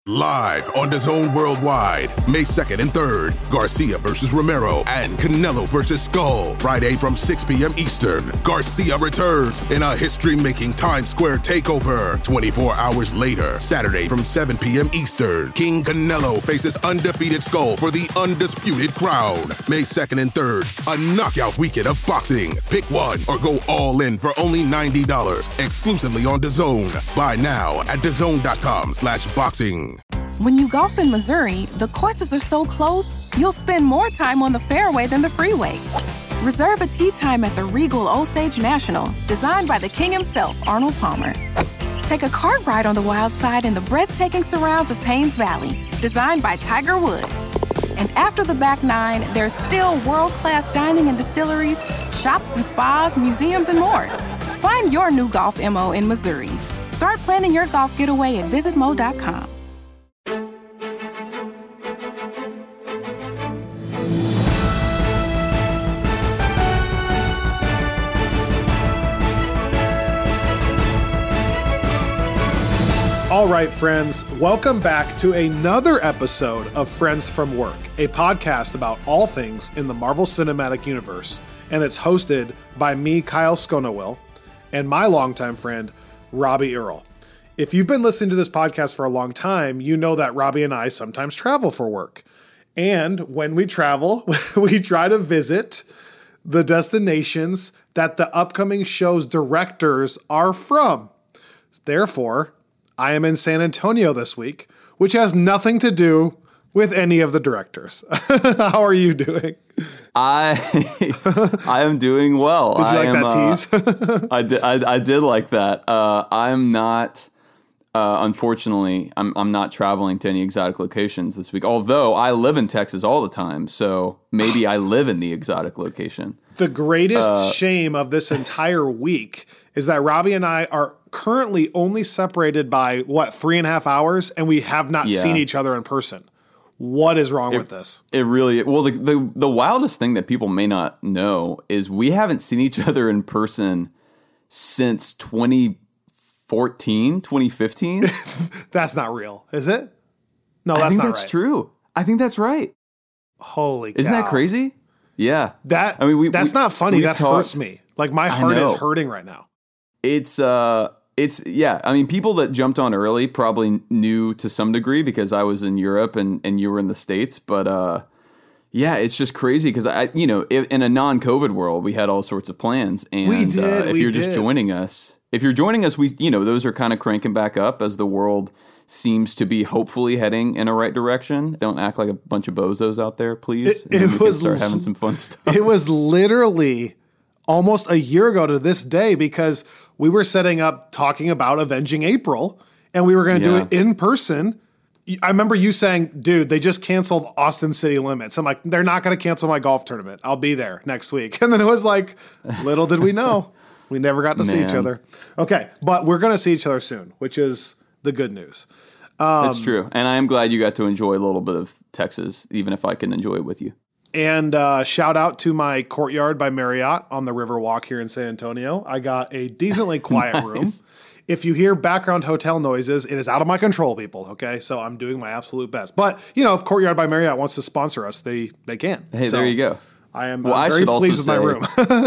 Live on DAZN Worldwide, May 2nd and 3rd, Garcia versus Romero and Canelo versus Skull. Friday from 6 p.m. Eastern, Garcia returns in a history-making Times Square takeover. 24 hours later, Saturday from 7 p.m. Eastern, King Canelo faces undefeated Skull for the undisputed crown. May 2nd and 3rd, a knockout weekend of boxing. Pick one or go all in for only $90, exclusively on DAZN. Buy now at DAZN.com/boxing. When you golf in Missouri, the courses are so close, you'll spend more time on the fairway than the freeway. Reserve a tee time at the Regal Osage National, designed by the king himself, Arnold Palmer. Take a cart ride on the wild side in the breathtaking surrounds of Paynes Valley, designed by Tiger Woods. And after the back nine, there's still world-class dining and distilleries, shops and spas, museums, and more. Find your new golf MO in Missouri. Start planning your golf getaway at visitmo.com. All right, friends, welcome back to another episode of Friends from Work, a podcast about all things in the Marvel Cinematic Universe, and it's hosted by me, Kyle Sconowill, and my longtime friend, Robbie Earl. If you've been listening to this podcast for a long time, you know that Robbie and I sometimes travel for work. And when we travel, we try to visit the destinations that the upcoming show's directors are from. Therefore, I am in San Antonio this week, which has nothing to do with any of the directors. How are you doing? I am doing well. Did you like that tease? I did like that. I'm not, unfortunately, I'm not traveling to any exotic locations this week, although I live in Texas all the time, so maybe I live in the exotic location. The greatest shame of this entire week is that Robbie and I are currently only separated by, 3.5 hours, and we have not seen each other in person. What is wrong with this? It really, well, the wildest thing that people may not know is we haven't seen each other in person since 2014, 2015. That's not real, is it? No, that's not right. I think that's true. I think that's right. Holy cow. Isn't that crazy? Yeah. That's not funny. That hurts me. Like, my heart is hurting right now. It's yeah. I mean, people that jumped on early probably knew to some degree because I was in Europe and you were in the States. But yeah, it's just crazy because in a non-COVID world, we had all sorts of plans. And we did. If you're just joining us, we those are kind of cranking back up as the world seems to be hopefully heading in a right direction. Don't act like a bunch of bozos out there, please. We can start having some fun stuff. It was literally almost a year ago to this day because we were setting up talking about Avenging April, and we were going to do it in person. I remember you saying, dude, they just canceled Austin City Limits. I'm like, they're not going to cancel my golf tournament. I'll be there next week. And then it was like, little did we know. We never got to see each other. Okay, but we're going to see each other soon, which is the good news. That's true. And I am glad you got to enjoy a little bit of Texas, even if I can enjoy it with you. And shout out to my Courtyard by Marriott on the Riverwalk here in San Antonio. I got a decently quiet room. If you hear background hotel noises, it is out of my control, people, okay? So I'm doing my absolute best. But, if Courtyard by Marriott wants to sponsor us, they can. Hey, so there you go. I am very pleased with my room.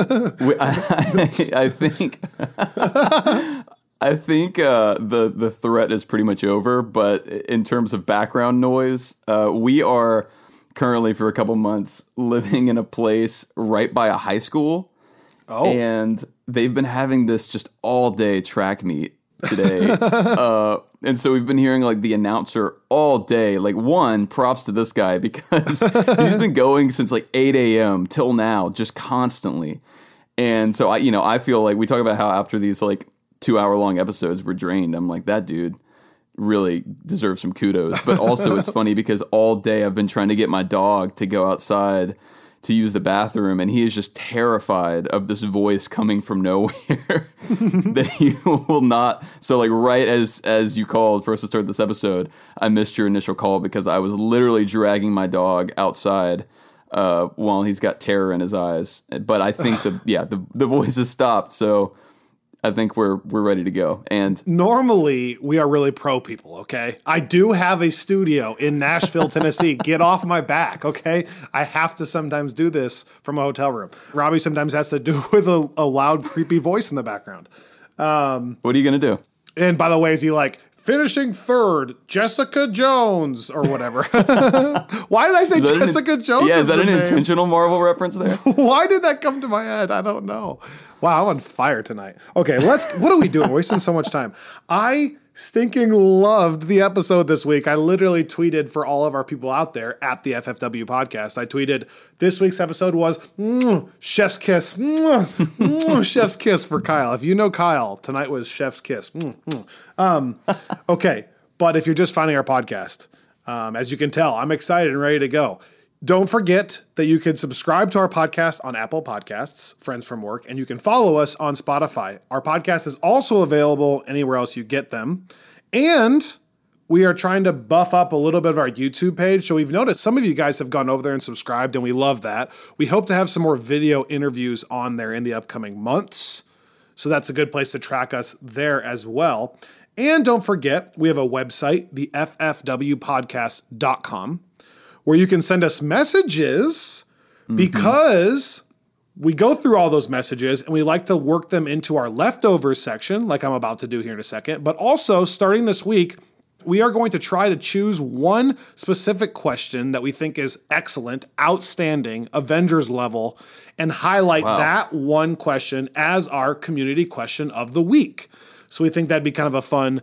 I think the threat is pretty much over, but in terms of background noise, we are currently for a couple months living in a place right by a high school. Oh. And they've been having this just all day track meet today. And so we've been hearing like the announcer all day. Like, one, props to this guy because he's been going since like 8 a.m. till now, just constantly. And so I feel like we talk about how after these like 2-hour-long episodes we're drained. I'm like, that dude really deserves some kudos. But also it's funny because all day I've been trying to get my dog to go outside to use the bathroom, and he is just terrified of this voice coming from nowhere that he will not. So like right as you called for us to start this episode, I missed your initial call because I was literally dragging my dog outside while he's got terror in his eyes. But I think the voice has stopped. So I think we're ready to go. And normally we are really pro people, okay? I do have a studio in Nashville, Tennessee. Get off my back, okay? I have to sometimes do this from a hotel room. Robbie sometimes has to do it with a loud, creepy voice in the background. What are you going to do? And by the way, is he like, finishing third, Jessica Jones, or whatever? Why did I say Jessica Jones? Yeah, is that an name? intentional Marvel reference there? Why did that come to my head? I don't know. Wow, I'm on fire tonight. Okay, what are we doing? We're wasting so much time. I stinking loved the episode this week. I literally tweeted for all of our people out there at the FFW podcast. I tweeted, this week's episode was chef's kiss. Chef's kiss for Kyle. If you know Kyle, tonight was chef's kiss. Okay, but if you're just finding our podcast, as you can tell, I'm excited and ready to go. Don't forget that you can subscribe to our podcast on Apple Podcasts, Friends from Work, and you can follow us on Spotify. Our podcast is also available anywhere else you get them. And we are trying to buff up a little bit of our YouTube page. So we've noticed some of you guys have gone over there and subscribed, and we love that. We hope to have some more video interviews on there in the upcoming months. So that's a good place to track us there as well. And don't forget, we have a website, the ffwpodcast.com. where you can send us messages because we go through all those messages and we like to work them into our leftovers section, like I'm about to do here in a second. But also, starting this week, we are going to try to choose one specific question that we think is excellent, outstanding, Avengers level, and highlight that one question as our community question of the week. So we think that'd be kind of a fun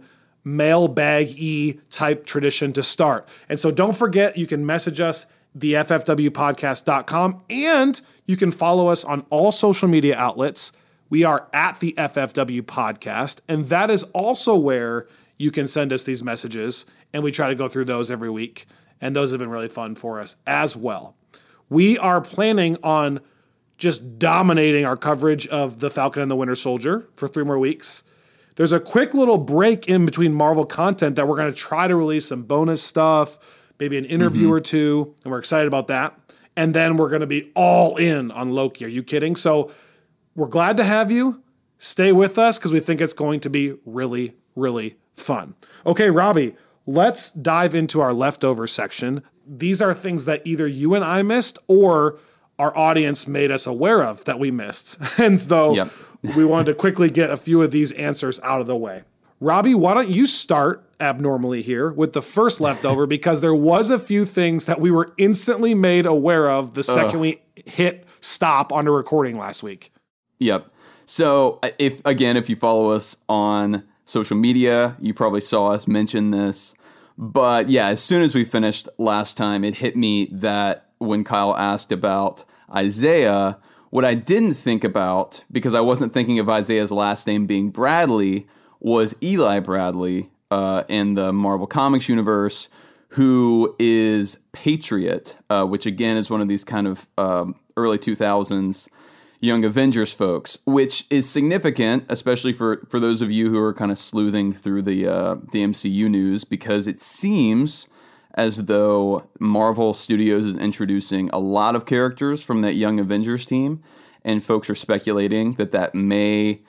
mailbag-y type tradition to start. And so don't forget, you can message us, the ffwpodcast.com, and you can follow us on all social media outlets. We are at the FFW Podcast, and that is also where you can send us these messages, and we try to go through those every week, and those have been really fun for us as well. We are planning on just dominating our coverage of The Falcon and the Winter Soldier for 3 more weeks. There's a quick little break in between Marvel content that we're going to try to release some bonus stuff, maybe an interview or two, and we're excited about that. And then we're going to be all in on Loki. Are you kidding? So we're glad to have you. Stay with us because we think it's going to be really, really fun. Okay, Robbie, let's dive into our leftover section. These are things that either you and I missed or our audience made us aware of that we missed. And so we wanted to quickly get a few of these answers out of the way. Robbie, why don't you start abnormally here with the first leftover, because there was a few things that we were instantly made aware of the second we hit stop on the recording last week. Yep. So if you follow us on social media, you probably saw us mention this. But yeah, as soon as we finished last time, it hit me that when Kyle asked about Isaiah, what I didn't think about, because I wasn't thinking of Isaiah's last name being Bradley, was Eli Bradley in the Marvel Comics universe, who is Patriot, which again is one of these kind of early 2000s Young Avengers folks, which is significant, especially for those of you who are kind of sleuthing through the MCU news, because it seems as though Marvel Studios is introducing a lot of characters from that Young Avengers team, and folks are speculating that may...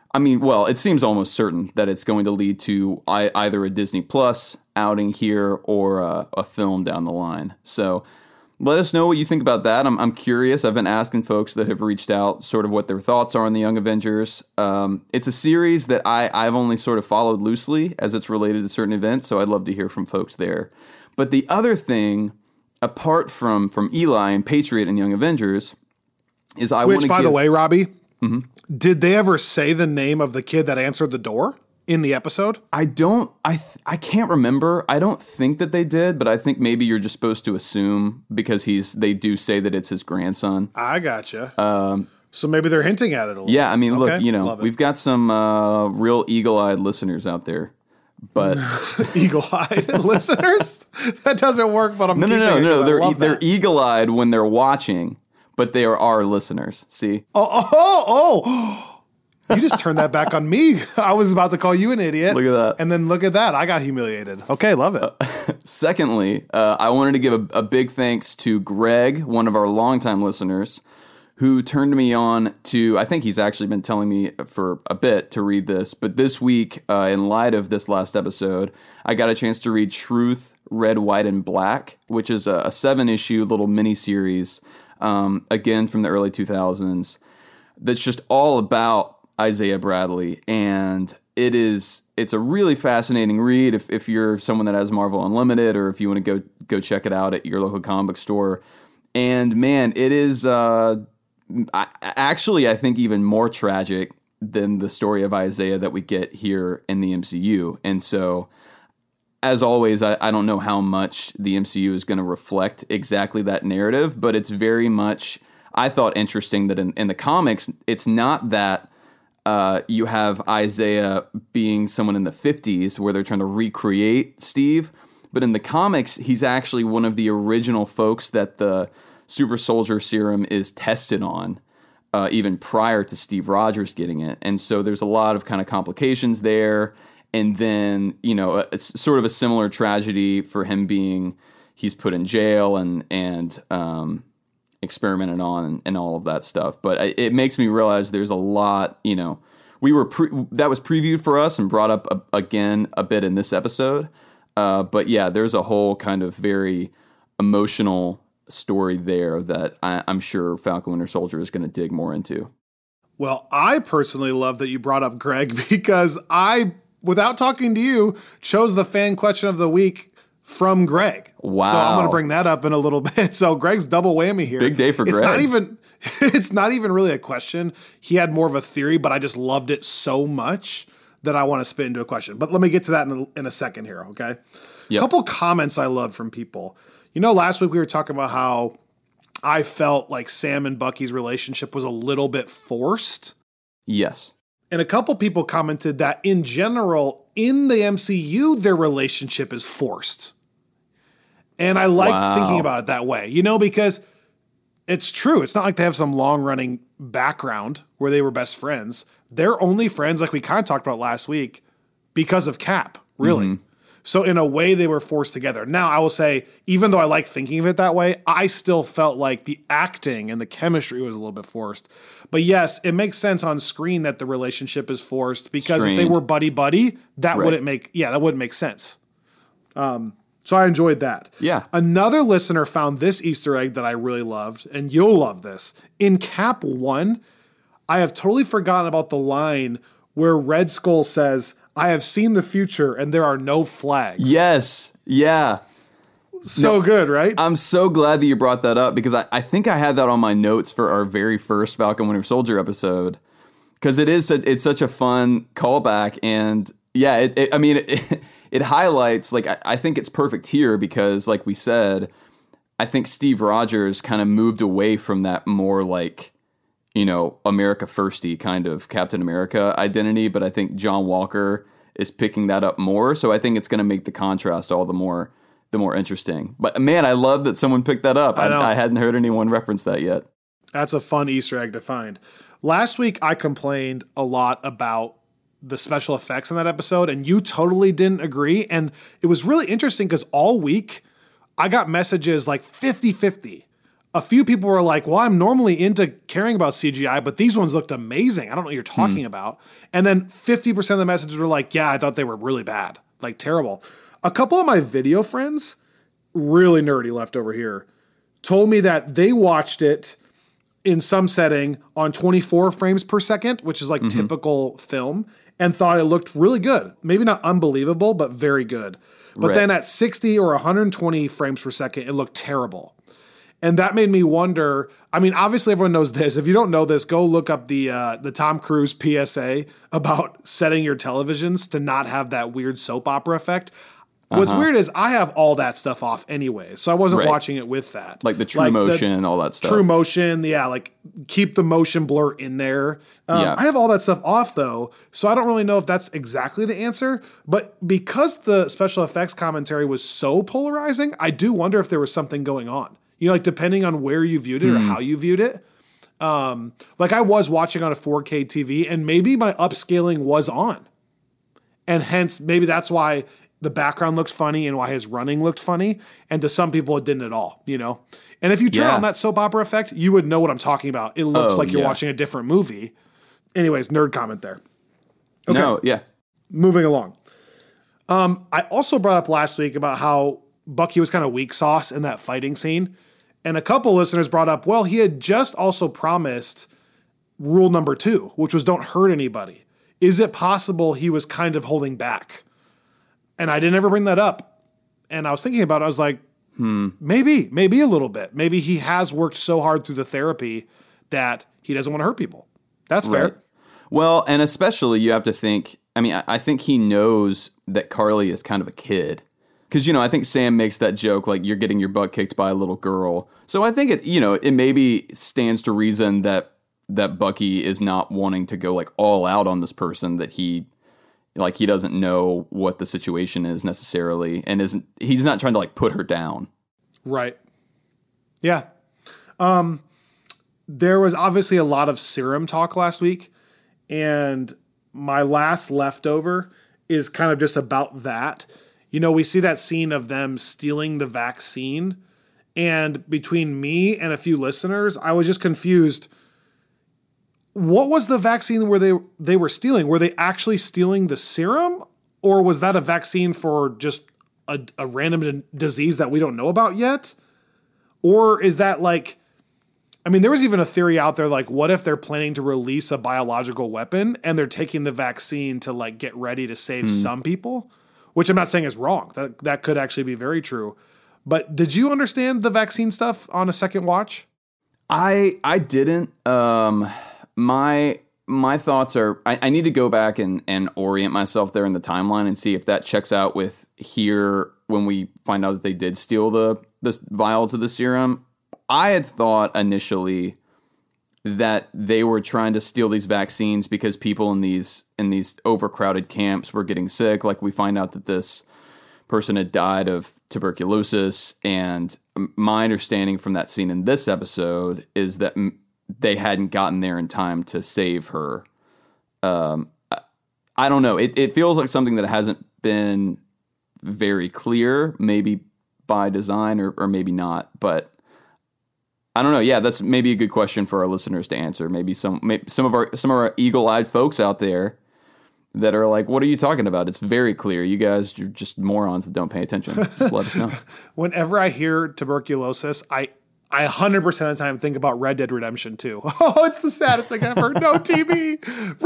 it seems almost certain that it's going to lead to either a Disney Plus outing here or a film down the line. So let us know what you think about that. I'm curious. I've been asking folks that have reached out sort of what their thoughts are on the Young Avengers. It's a series that I've only sort of followed loosely as it's related to certain events, so I'd love to hear from folks there. But the other thing, apart from Eli and Patriot and Young Avengers, is Which, by the way, Robbie, did they ever say the name of the kid that answered the door in the episode? I can't remember. I don't think that they did, but I think maybe you're just supposed to assume because they do say that it's his grandson. I gotcha. So maybe they're hinting at it a little. Yeah, I mean, okay. Look, we've got some real eagle-eyed listeners out there. But eagle-eyed listeners? That doesn't work, but no. They're eagle-eyed when they're watching, but they are our listeners. See? Oh! You just turned that back on me. I was about to call you an idiot. Look at that. And then look at that. I got humiliated. Okay, love it. Secondly, I wanted to give a big thanks to Greg, one of our longtime listeners, who turned me on to, I think he's actually been telling me for a bit to read this, but this week, in light of this last episode, I got a chance to read Truth, Red, White, and Black, which is a 7-issue little mini-series, again from the early 2000s, that's just all about Isaiah Bradley, and it's a really fascinating read if you're someone that has Marvel Unlimited, or if you want to go check it out at your local comic book store. And man, it is actually, I think, even more tragic than the story of Isaiah that we get here in the MCU. And so, as always, I don't know how much the MCU is going to reflect exactly that narrative, but it's very much, I thought, interesting that in the comics, it's not that you have Isaiah being someone in the 50s where they're trying to recreate Steve, but in the comics, he's actually one of the original folks that the super soldier serum is tested on, even prior to Steve Rogers getting it. And so there's a lot of kind of complications there. And then, it's sort of a similar tragedy for him he's put in jail and experimented on and all of that stuff. But it makes me realize there's a lot, we were that was previewed for us and brought up again a bit in this episode. But yeah, there's a whole kind of very emotional story there that I'm sure Falcon Winter Soldier is going to dig more into. Well, I personally love that you brought up Greg, because I, without talking to you, chose the fan question of the week from Greg. Wow. So I'm going to bring that up in a little bit. So Greg's double whammy here. Big day for Greg. It's not even really a question. He had more of a theory, but I just loved it so much that I want to spit into a question. But let me get to that in a second here, okay? Yep. A couple comments I love from people. Last week we were talking about how I felt like Sam and Bucky's relationship was a little bit forced. Yes. And a couple people commented that in general, in the MCU, their relationship is forced. And I liked thinking about it that way, because it's true. It's not like they have some long-running background where they were best friends. They're only friends, like we kind of talked about last week, because of Cap, really. Mm-hmm. So in a way, they were forced together. Now, I will say, even though I like thinking of it that way, I still felt like the acting and the chemistry was a little bit forced. But yes, it makes sense on screen that the relationship is forced, because if they were buddy-buddy, that wouldn't make sense. So I enjoyed that. Yeah. Another listener found this Easter egg that I really loved, and you'll love this. In Cap 1, I have totally forgotten about the line where Red Skull says, "I have seen the future and there are no flags." Yes. Yeah. So good, right? I'm so glad that you brought that up, because I think I had that on my notes for our very first Falcon Winter Soldier episode, because it's such a fun callback. And yeah, it highlights, like, I think it's perfect here because, like we said, I think Steve Rogers kind of moved away from that more like, America firsty kind of Captain America identity, but I think John Walker is picking that up more. So I think it's going to make the contrast all the more interesting. But man, I love that someone picked that up. I hadn't heard anyone reference that yet. That's a fun Easter egg to find. Last week, I complained a lot about the special effects in that episode, and you totally didn't agree. And it was really interesting because all week I got messages like 50-50. A few people were like, well, I'm normally into caring about CGI, but these ones looked amazing. I don't know what you're talking about. And then 50% of the messages were like, yeah, I thought they were really bad, like terrible. A couple of my video friends, really nerdy left over here, told me that they watched it in some setting on 24 frames per second, which is like typical film, and thought it looked really good. Maybe not unbelievable, but very good. But then at 60 or 120 frames per second, it looked terrible. And that made me wonder, I mean, obviously everyone knows this. If you don't know this, go look up the Tom Cruise PSA about setting your televisions to not have that weird soap opera effect. What's weird is I have all that stuff off anyway, so I wasn't watching it with that. Like the true motion, all that stuff. True motion, yeah, like keep the motion blur in there. I have all that stuff off though, so I don't really know if that's exactly the answer. But because the special effects commentary was so polarizing, I do wonder if there was something going on. Like depending on where you viewed it or how you viewed it. Like I was watching on a 4K TV and maybe my upscaling was on. And hence maybe that's why the background looked funny and why his running looked funny. And to some people, it didn't at all, you know? And if you turn on that soap opera effect, you would know what I'm talking about. It looks like you're watching a different movie. Anyways, nerd comment there. Okay. No, yeah. Moving along. I also brought up last week about how Bucky was kind of weak sauce in that fighting scene. And a couple listeners brought up, well, he had just also promised rule number 2, which was don't hurt anybody. Is it possible he was kind of holding back? And I didn't ever bring that up. And I was thinking about it. I was like, maybe a little bit. Maybe he has worked so hard through the therapy that he doesn't want to hurt people. That's fair. Right. Well, and especially you have to think, I mean, I think he knows that Carly is kind of a kid. Because, you know, I think Sam makes that joke, like, you're getting your butt kicked by a little girl. So I think it maybe stands to reason that Bucky is not wanting to go, like, all out on this person, that he doesn't know what the situation is necessarily, and he's not trying to, like, put her down. Right. Yeah. There was obviously a lot of serum talk last week, and my last leftover is kind of just about that. You know, we see that scene of them stealing the vaccine, and between me and a few listeners, I was just confused. What was the vaccine where they were stealing? Were they actually stealing the serum, or was that a vaccine for just a random disease that we don't know about yet? Or is that like, I mean, there was even a theory out there, like, what if they're planning to release a biological weapon and they're taking the vaccine to, like, get ready to save some people? Which I'm not saying is wrong. That could actually be very true. But did you understand the vaccine stuff on a second watch? I didn't. My thoughts are, I need to go back and orient myself there in the timeline and see if that checks out with here when we find out that they did steal the vials of the serum. I had thought initially that they were trying to steal these vaccines because people in these overcrowded camps were getting sick. Like, we find out that this person had died of tuberculosis, and my understanding from that scene in this episode is that they hadn't gotten there in time to save her. I don't know. It feels like something that hasn't been very clear, maybe by design or maybe not, but I don't know. Yeah, that's maybe a good question for our listeners to answer. Maybe some of our eagle-eyed folks out there that are like, "What are you talking about? It's very clear. You guys are just morons that don't pay attention." Just let us know. Whenever I hear tuberculosis, I 100% of the time think about Red Dead Redemption 2. Oh, it's the saddest thing ever. No TV.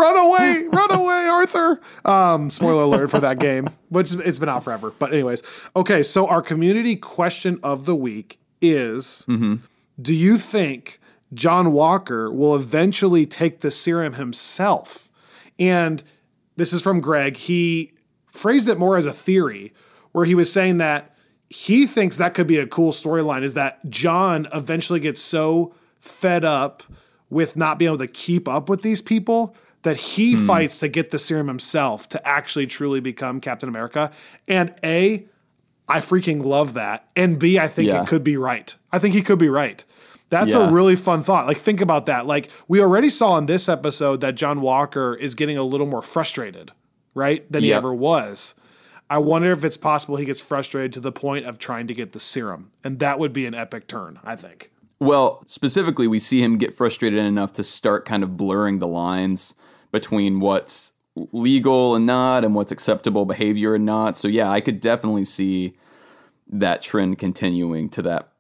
Run away, Arthur. Spoiler alert for that game, which it's been out forever. But anyways, okay. So our community question of the week is. Do you think John Walker will eventually take the serum himself? And this is from Greg. He phrased it more as a theory, where he was saying that he thinks that could be a cool storyline, is that John eventually gets so fed up with not being able to keep up with these people that he fights to get the serum himself to actually truly become Captain America. And A, I freaking love that. And B, I think it could be right. I think he could be right. That's a really fun thought. Like, think about that. Like, we already saw in this episode that John Walker is getting a little more frustrated, right, than he ever was. I wonder if it's possible he gets frustrated to the point of trying to get the serum. And that would be an epic turn, I think. Well, specifically, we see him get frustrated enough to start kind of blurring the lines between what's legal and not and what's acceptable behavior and not. So, yeah, I could definitely see that trend continuing to that.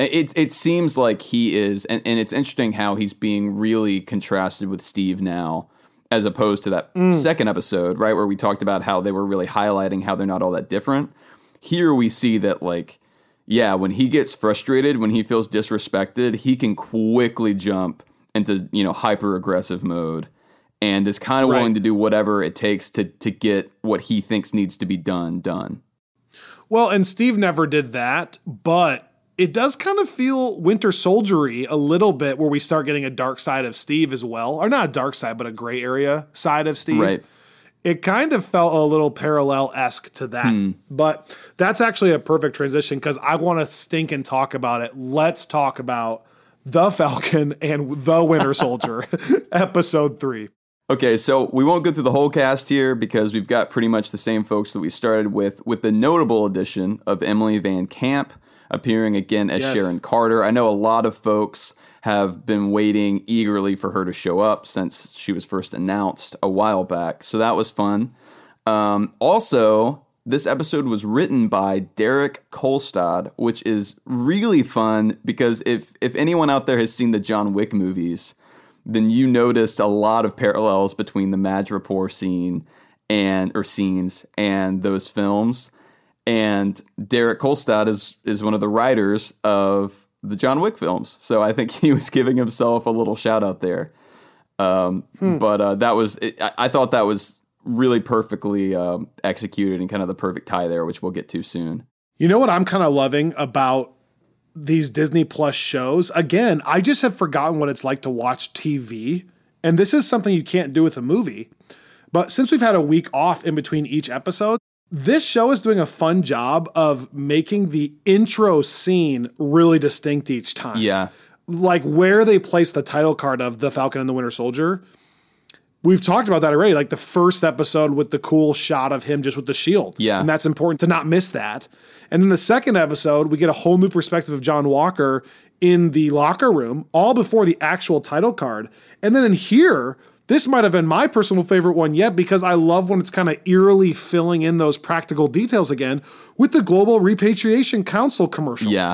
It seems like he is, and it's interesting how he's being really contrasted with Steve now, as opposed to that second episode, right, where we talked about how they were really highlighting how they're not all that different. Here we see that, like, yeah, when he gets frustrated, when he feels disrespected, he can quickly jump into, hyper-aggressive mode and is kind of willing to do whatever it takes to get what he thinks needs to be done. Well, and Steve never did that, but it does kind of feel Winter Soldier-y a little bit, where we start getting a dark side of Steve as well. Or not a dark side, but a gray area side of Steve. Right. It kind of felt a little parallel-esque to that. But that's actually a perfect transition, because I want to stink and talk about it. Let's talk about The Falcon and The Winter Soldier, episode 3. Okay, so we won't go through the whole cast here because we've got pretty much the same folks that we started with the notable addition of Emily Van Camp appearing again as Sharon Carter. I know a lot of folks have been waiting eagerly for her to show up since she was first announced a while back, so that was fun. Also, this episode was written by Derek Kolstad, which is really fun because if anyone out there has seen the John Wick movies, then you noticed a lot of parallels between the Madripoor scene scenes and those films. And Derek Kolstad is one of the writers of the John Wick films. So I think he was giving himself a little shout out there. But that was, I thought that was really perfectly executed and kind of the perfect tie there, which we'll get to soon. You know what I'm kind of loving about these Disney Plus shows? Again, I just have forgotten what it's like to watch TV. And this is something you can't do with a movie. But since we've had a week off in between each episode, this show is doing a fun job of making the intro scene really distinct each time. Yeah. Like where they place the title card of The Falcon and the Winter Soldier. We've talked about that already, like the first episode with the cool shot of him just with the shield. Yeah. And that's important to not miss that. And then the second episode, we get a whole new perspective of John Walker in the locker room, all before the actual title card. And then in here, this might have been my personal favorite one yet because I love when it's kind of eerily filling in those practical details again with the Global Repatriation Council commercial. Yeah.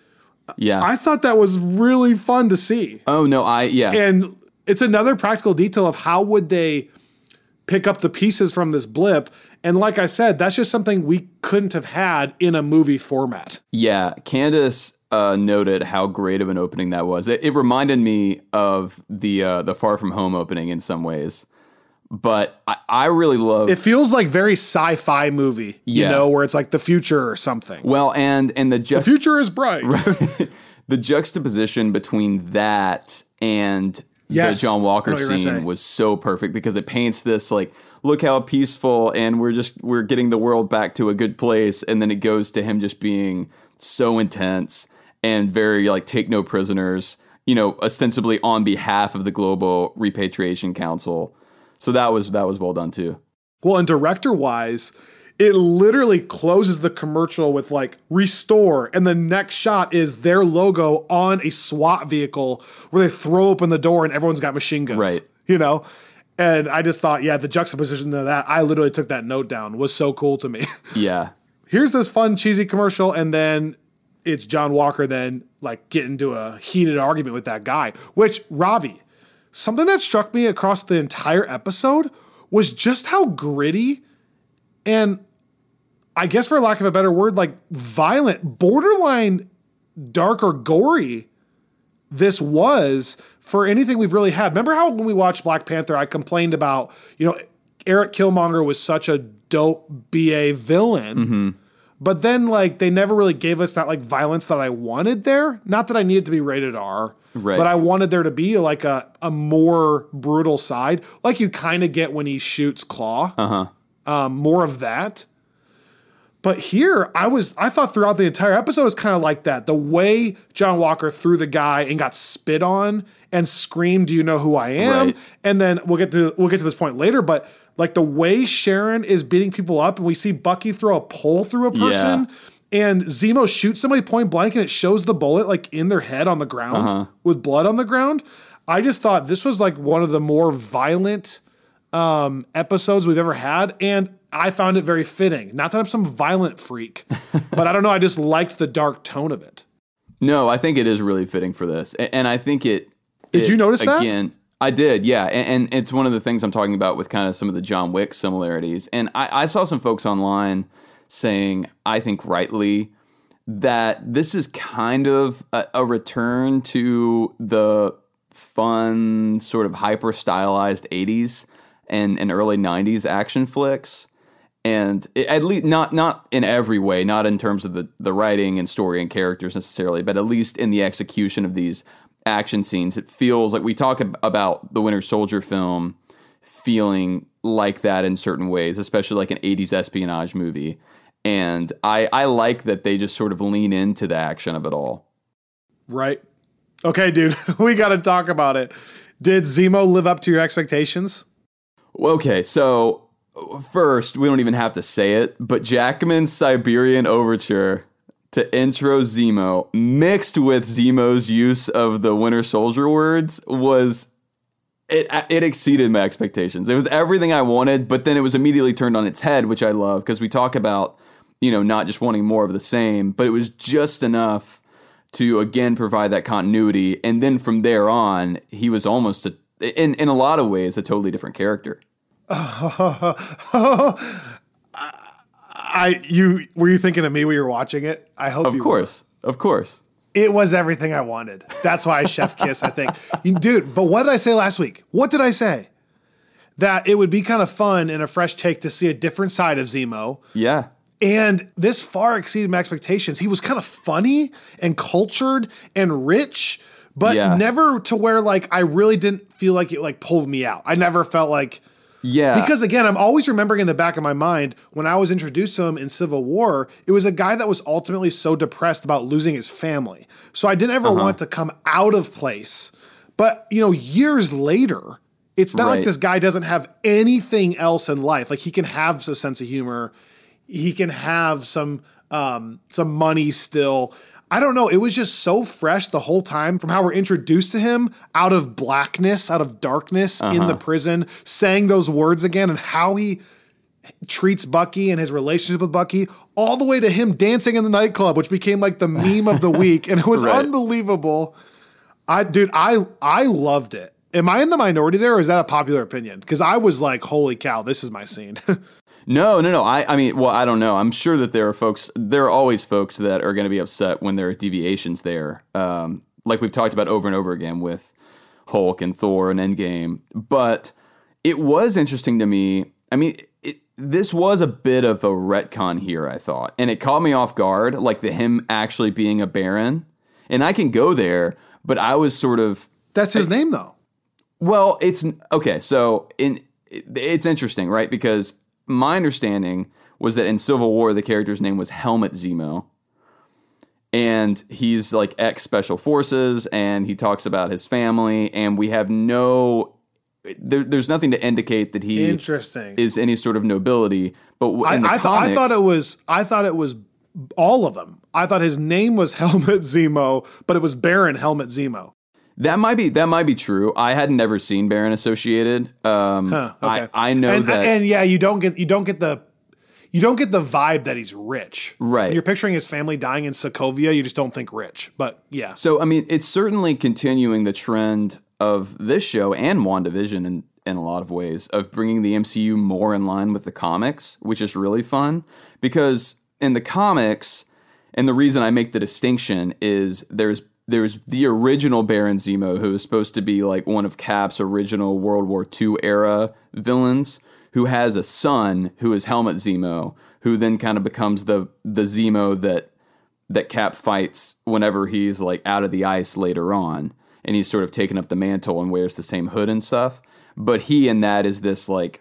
Yeah. I thought that was really fun to see. Oh, no, And it's another practical detail of how would they pick up the pieces from this blip. And like I said, that's just something we couldn't have had in a movie format. Yeah. Candace noted how great of an opening that was. It reminded me of the Far From Home opening in some ways. But I really love... It feels like very sci-fi movie, you know, where it's like the future or something. Well, and the future is bright. Right. The juxtaposition between that and... The John Walker scene was so perfect because it paints this like, look how peaceful and we're getting the world back to a good place. And then it goes to him just being so intense and very like take no prisoners, you know, ostensibly on behalf of the Global Repatriation Council. So that was well done too. Well, and director wise, it literally closes the commercial with like restore. And the next shot is their logo on a SWAT vehicle where they throw open the door and everyone's got machine guns. Right. You know? And I just thought, the juxtaposition of that, I literally took that note down, was so cool to me. Yeah. Here's this fun, cheesy commercial. And then it's John Walker then like getting into a heated argument with that guy, which Robbie, something that struck me across the entire episode was just how gritty and I guess for lack of a better word, like violent, borderline dark or gory this was for anything we've really had. Remember how when we watched Black Panther, I complained about, you know, Eric Killmonger was such a dope BA villain, but then like they never really gave us that like violence that I wanted there. Not that I needed to be rated R, but I wanted there to be like a more brutal side, like you kind of get when he shoots Claw. More of that. But here, I thought throughout the entire episode was kind of like that. The way John Walker threw the guy and got spit on and screamed, "Do you know who I am?" Right. And then we'll get to this point later, but like the way Sharon is beating people up and we see Bucky throw a pole through a person and Zemo shoots somebody point blank and it shows the bullet like in their head on the ground with blood on the ground. I just thought this was like one of the more violent episodes we've ever had, and I found it very fitting. Not that I'm some violent freak, but I don't know. I just liked the dark tone of it. No, I think it is really fitting for this, and I think it. Did you notice that? Again, I did, yeah, and it's one of the things I'm talking about with kind of some of the John Wick similarities. And I saw some folks online saying, I think rightly, that this is kind of a return to the fun, sort of hyper stylized 80s and early 90s action flicks. And at least not in every way, not in terms of the writing and story and characters necessarily, but at least in the execution of these action scenes, it feels like we talk about the Winter Soldier film feeling like that in certain ways, especially like an 80s espionage movie. And I like that they just sort of lean into the action of it all. Right. Okay, dude, we got to talk about it. Did Zemo live up to your expectations? Okay, so first, we don't even have to say it, but Jackman's Siberian Overture to intro Zemo, mixed with Zemo's use of the Winter Soldier words, it exceeded my expectations. It was everything I wanted, but then it was immediately turned on its head, which I love, because we talk about, not just wanting more of the same, but it was just enough to, again, provide that continuity. And then from there on, he was almost, in a lot of ways, a totally different character. Were you thinking of me when you were watching it? I hope Of course. It was everything I wanted. That's why I chef kiss, I think. Dude, but what did I say last week? What did I say? That it would be kind of fun and a fresh take to see a different side of Zemo. Yeah. And this far exceeded my expectations. He was kind of funny and cultured and rich, but never to where like I really didn't feel like it like pulled me out. I never felt like... Yeah. Because again, I'm always remembering in the back of my mind when I was introduced to him in Civil War, it was a guy that was ultimately so depressed about losing his family. So I didn't ever want to come out of place. But, years later, it's not like this guy doesn't have anything else in life. Like he can have a sense of humor. He can have some money still. I don't know. It was just so fresh the whole time from how we're introduced to him out of blackness, out of darkness in the prison, saying those words again and how he treats Bucky and his relationship with Bucky, all the way to him dancing in the nightclub, which became like the meme of the week. And it was unbelievable. I loved it. Am I in the minority there or is that a popular opinion? Because I was like, holy cow, this is my scene. No. I mean, well, I don't know. I'm sure that there are always folks that are going to be upset when there are deviations there. Like we've talked about over and over again with Hulk and Thor and Endgame. But it was interesting to me. I mean, this was a bit of a retcon here, I thought. And it caught me off guard, like him actually being a Baron. And I can go there, but I was sort of... That's his name, though. Well, it's... Okay, so it's interesting, right? Because... my understanding was that in Civil War, the character's name was Helmut Zemo. And he's like ex-Special Forces, and he talks about his family, and we have there's nothing to indicate that he is any sort of nobility. But in the comics... I thought it was all of them. I thought his name was Helmut Zemo, but it was Baron Helmut Zemo. That might be true. I had never seen Baron associated. Okay. I know that, and yeah, you don't get the vibe that he's rich. Right. When you're picturing his family dying in Sokovia, you just don't think rich. But yeah. So I mean, it's certainly continuing the trend of this show and WandaVision in a lot of ways of bringing the MCU more in line with the comics, which is really fun because in the comics, and the reason I make the distinction is there's the original Baron Zemo, who is supposed to be like one of Cap's original World War II era villains, who has a son who is Helmut Zemo, who then kind of becomes the Zemo that Cap fights whenever he's like out of the ice later on, and he's sort of taken up the mantle and wears the same hood and stuff. But he in that is this like,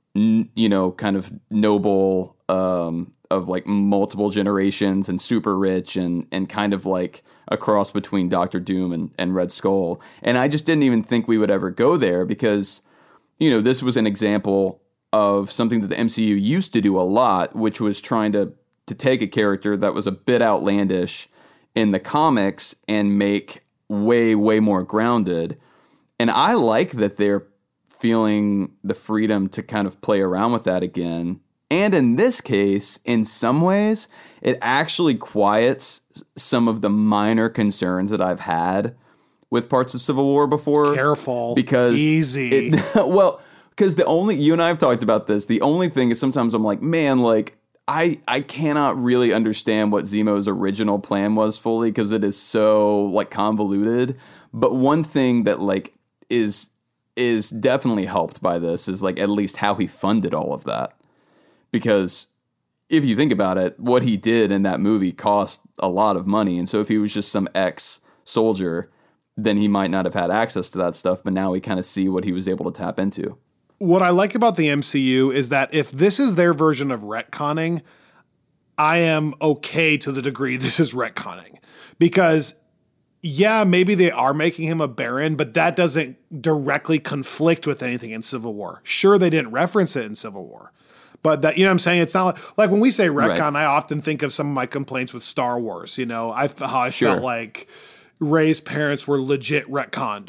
kind of noble of like multiple generations and super rich and kind of like a cross between Doctor Doom and Red Skull. And I just didn't even think we would ever go there because, this was an example of something that the MCU used to do a lot, which was trying to take a character that was a bit outlandish in the comics and make way, way more grounded. And I like that they're feeling the freedom to kind of play around with that again. And in this case, in some ways, it actually quiets some of the minor concerns that I've had with parts of Civil War before. Careful. Because easy. Because you and I have talked about this. The only thing is sometimes I'm like, man, like I cannot really understand what Zemo's original plan was fully because it is so like convoluted. But one thing that like is definitely helped by this is like at least how he funded all of that. Because if you think about it, what he did in that movie cost a lot of money. And so if he was just some ex-soldier, then he might not have had access to that stuff. But now we kind of see what he was able to tap into. What I like about the MCU is that if this is their version of retconning, I am okay to the degree this is retconning. Because yeah, maybe they are making him a Baron, but that doesn't directly conflict with anything in Civil War. Sure, they didn't reference it in Civil War, but that, you know what I'm saying? It's not like when we say retcon, I often think of some of my complaints with Star Wars. You know, how I felt like Rey's parents were legit retconned.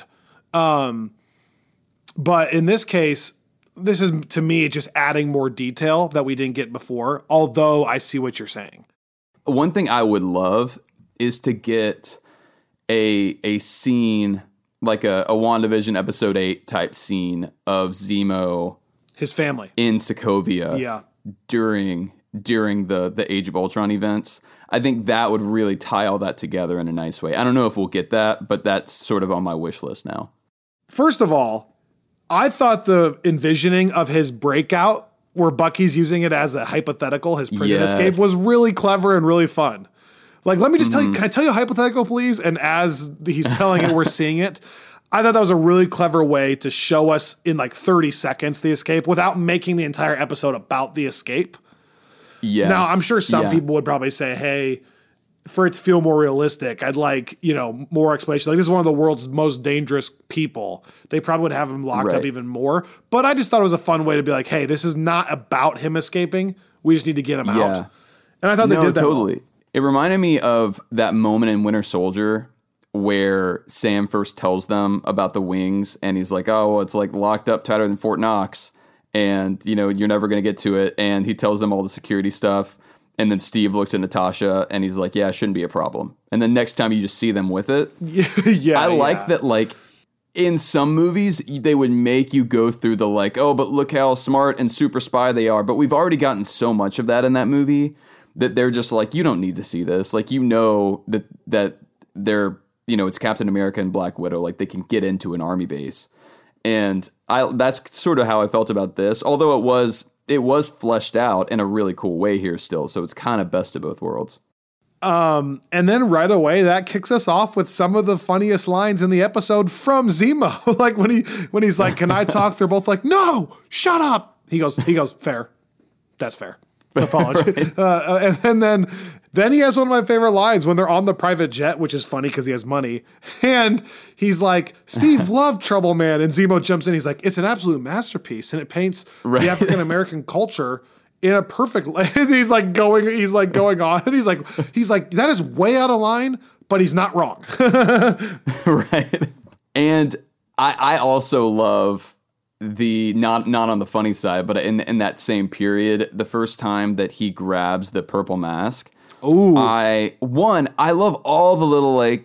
But in this case, this is, to me, just adding more detail that we didn't get before, although I see what you're saying. One thing I would love is to get a scene, like a WandaVision episode 8 type scene of Zemo, his family in Sokovia, during the Age of Ultron events. I think that would really tie all that together in a nice way. I don't know if we'll get that, but that's sort of on my wish list now. First of all, I thought the envisioning of his breakout, where Bucky's using it as a hypothetical, his prison escape, was really clever and really fun. Like, let me just tell you, can I tell you a hypothetical, please? And as he's telling it, we're seeing it. I thought that was a really clever way to show us in like 30 seconds the escape without making the entire episode about the escape. Yes. Now, I'm sure some people would probably say, hey, for it to feel more realistic, I'd like, you know, more explanation. Like, this is one of the world's most dangerous people. They probably would have him locked up even more. But I just thought it was a fun way to be like, hey, this is not about him escaping. We just need to get him out. And I thought they did that totally. well. It reminded me of that moment in Winter Soldier where Sam first tells them about the wings, and he's like, oh, well, it's like locked up tighter than Fort Knox, and, you know, you're never going to get to it. And he tells them all the security stuff. And then Steve looks at Natasha and he's like, yeah, it shouldn't be a problem. And then next time you just see them with it. I like that, like, in some movies, they would make you go through the like, oh, but look how smart and super spy they are. But we've already gotten so much of that in that movie that they're just like, you don't need to see this. Like, you know that they're, you know, it's Captain America and Black Widow. Like, they can get into an army base. And that's sort of how I felt about this. Although it was fleshed out in a really cool way here still. So it's kind of best of both worlds. And then right away, that kicks us off with some of the funniest lines in the episode from Zemo. Like when he's like, can I talk? They're both like, no, shut up. He goes, fair. That's fair. Apology. And then he has one of my favorite lines when they're on the private jet, which is funny because he has money. And he's like, Steve loved Trouble Man. And Zemo jumps in. He's like, it's an absolute masterpiece. And it paints the African-American culture in a perfect, he's like going on. And he's like, that is way out of line, but he's not wrong. Right. And I also love the not on the funny side, but in that same period, the first time that he grabs the purple mask. Ooh. I love all the little like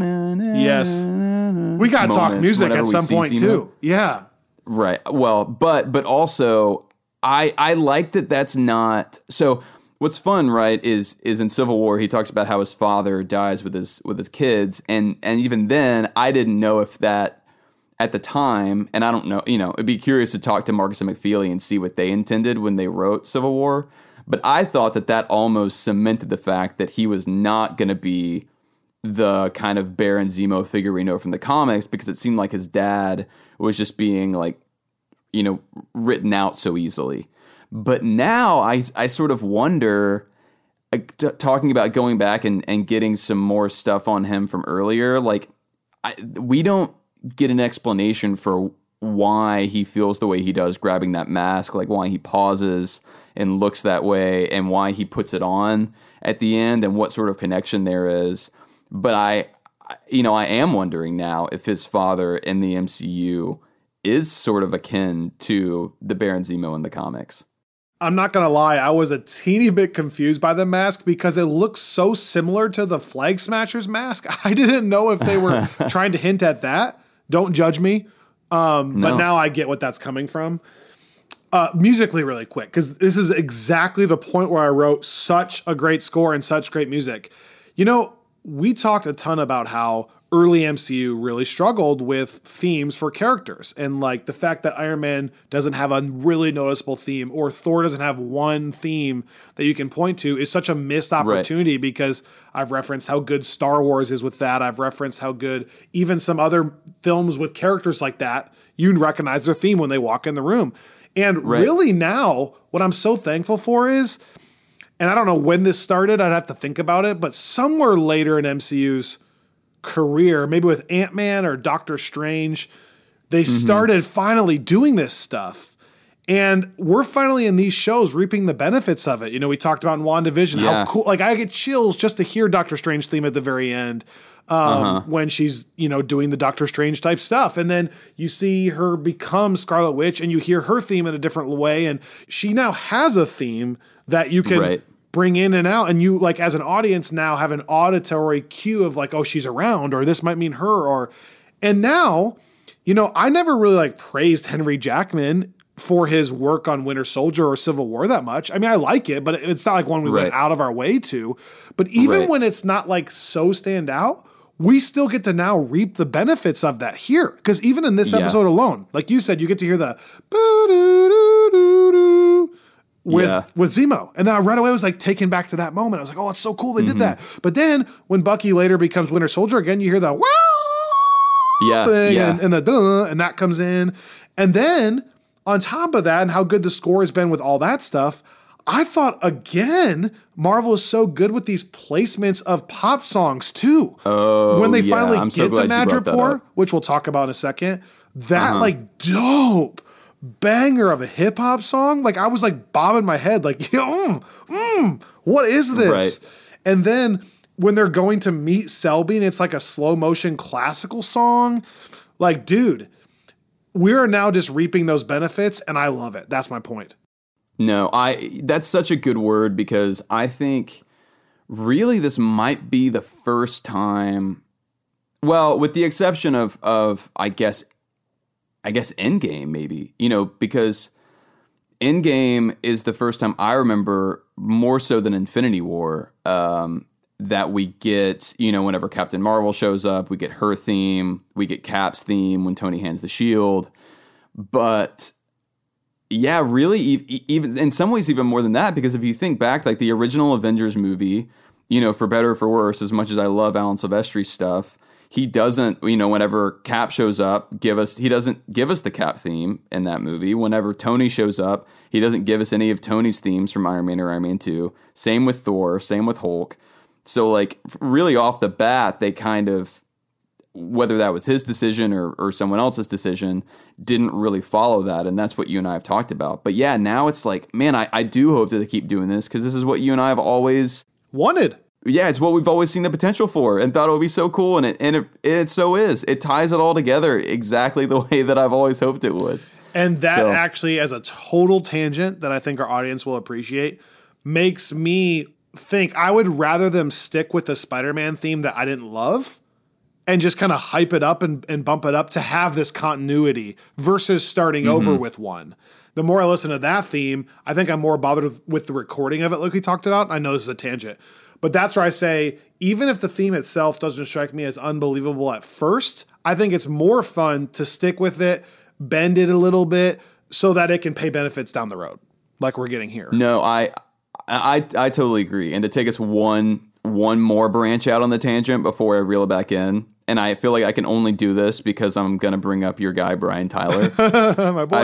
yes. We gotta talk music at some point too. Yeah. Right. Well, but also I like that that's not so. What's fun, right, is in Civil War he talks about how his father dies with his kids, and even then I didn't know if that at the time, and I don't know, you know, it'd be curious to talk to Marcus and McFeely and see what they intended when they wrote Civil War. But I thought that almost cemented the fact that he was not going to be the kind of Baron Zemo figure we know from the comics, because it seemed like his dad was just being like, you know, written out so easily. But now I sort of wonder, talking about going back and getting some more stuff on him from earlier, like we don't get an explanation for why he feels the way he does grabbing that mask, like why he pauses and looks that way and why he puts it on at the end and what sort of connection there is. But I am wondering now if his father in the MCU is sort of akin to the Baron Zemo in the comics. I'm not going to lie, I was a teeny bit confused by the mask because it looks so similar to the Flag Smashers mask. I didn't know if they were trying to hint at that. Don't judge me. But now I get what that's coming from. Musically really quick, because this is exactly the point where I wrote such a great score and such great music. You know, we talked a ton about how early MCU really struggled with themes for characters, and like the fact that Iron Man doesn't have a really noticeable theme, or Thor doesn't have one theme that you can point to, is such a missed opportunity. Right. Because I've referenced how good Star Wars is with that. I've referenced how good even some other films with characters like that, you recognize their theme when they walk in the room. And really now, what I'm so thankful for is, and I don't know when this started, I'd have to think about it, but somewhere later in MCU's career, maybe with Ant-Man or Doctor Strange, they started finally doing this stuff. And we're finally in these shows reaping the benefits of it. You know, we talked about in WandaVision, how cool, like I get chills just to hear Doctor Strange theme at the very end when she's, you know, doing the Doctor Strange type stuff. And then you see her become Scarlet Witch and you hear her theme in a different way. And she now has a theme that you can bring in and out. And you, like, as an audience now have an auditory cue of like, oh, she's around, or this might mean her, and now, you know, I never really like praised Henry Jackman for his work on Winter Soldier or Civil War that much. I mean, I like it, but it's not like one we went out of our way to. But even when it's not like so stand out, we still get to now reap the benefits of that here. Because even in this episode alone, like you said, you get to hear the with Zemo. And then I right away was like taken back to that moment. I was like, oh, it's so cool they did that. But then when Bucky later becomes Winter Soldier again, you hear the thing and the duh, and that comes in. And then on top of that, and how good the score has been with all that stuff, I thought, again, Marvel is so good with these placements of pop songs, too. Oh, when they finally get to Madripoor, which we'll talk about in a second, that, like, dope banger of a hip-hop song, like, I was, like, bobbing my head, like, what is this? Right. And then when they're going to meet Selby, and it's, like, a slow-motion classical song, like, dude, we are now just reaping those benefits, and I love it. That's my point. No, that's such a good word, because I think really this might be the first time, well, with the exception of I guess Endgame maybe, you know, because Endgame is the first time I remember, more so than Infinity War, that we get, you know, whenever Captain Marvel shows up, we get her theme, we get Cap's theme when Tony hands the shield. But yeah, really, even in some ways, even more than that, because if you think back, like the original Avengers movie, you know, for better or for worse, as much as I love Alan Silvestri's stuff, he doesn't, you know, whenever Cap shows up, he doesn't give us the Cap theme in that movie. Whenever Tony shows up, he doesn't give us any of Tony's themes from Iron Man or Iron Man 2. Same with Thor, same with Hulk. So, like, really off the bat, they kind of, whether that was his decision or someone else's decision, didn't really follow that. And that's what you and I have talked about. But yeah, now it's like, man, I do hope that they keep doing this, because this is what you and I have always wanted. Yeah, it's what we've always seen the potential for and thought it would be so cool. And it so is. It ties it all together exactly the way that I've always hoped it would. And that actually, as a total tangent that I think our audience will appreciate, makes me think I would rather them stick with the Spider-Man theme that I didn't love and just kind of hype it up and bump it up to have this continuity versus starting over with one. The more I listen to that theme, I think I'm more bothered with the recording of it, like we talked about. I know this is a tangent, but that's where I say, even if the theme itself doesn't strike me as unbelievable at first, I think it's more fun to stick with it, bend it a little bit so that it can pay benefits down the road, like we're getting here. No, I totally agree. And to take us one more branch out on the tangent before I reel it back in, and I feel like I can only do this because I'm going to bring up your guy, Brian Tyler. My boy.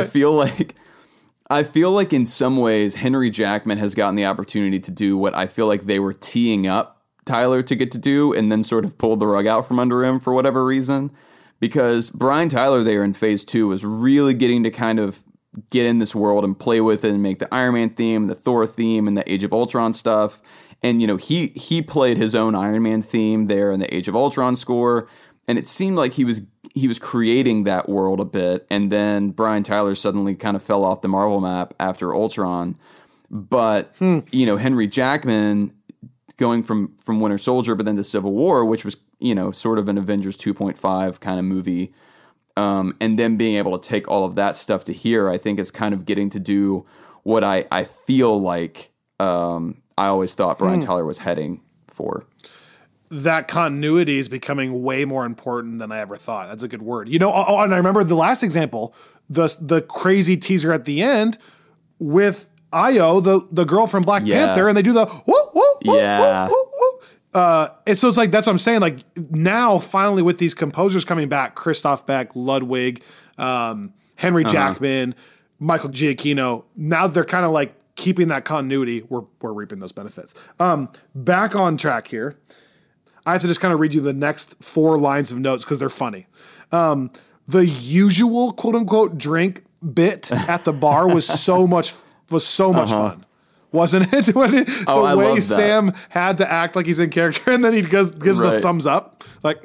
I feel like in some ways, Henry Jackman has gotten the opportunity to do what I feel like they were teeing up Tyler to get to do, and then sort of pulled the rug out from under him for whatever reason. Because Brian Tyler there in phase 2 was really getting to kind of get in this world and play with it and make the Iron Man theme, the Thor theme, and the Age of Ultron stuff. And, you know, he played his own Iron Man theme there in the Age of Ultron score. And it seemed like he was creating that world a bit. And then Brian Tyler suddenly kind of fell off the Marvel map after Ultron. But, you know, Henry Jackman going from Winter Soldier, but then to Civil War, which was, you know, sort of an Avengers 2.5 kind of movie. And then being able to take all of that stuff to here, I think is kind of getting to do what I feel like I always thought Brian Tyler was heading for. That continuity is becoming way more important than I ever thought. That's a good word. You know, and I remember the last example, the crazy teaser at the end with Io, the girl from Black Panther, and they do the whoop, whoop, whoop, whoop, whoop, whoop. And so it's like, that's what I'm saying. Like now, finally, with these composers coming back, Christoph Beck, Ludwig, Henry Jackman, Michael Giacchino, now they're kind of like keeping that continuity. We're reaping those benefits. Back on track here. I have to just kind of read you the next 4 lines of notes because they're funny. The usual quote unquote drink bit at the bar was so much fun. Wasn't it? The way Sam had to act like he's in character, and then he gives the thumbs up. Like,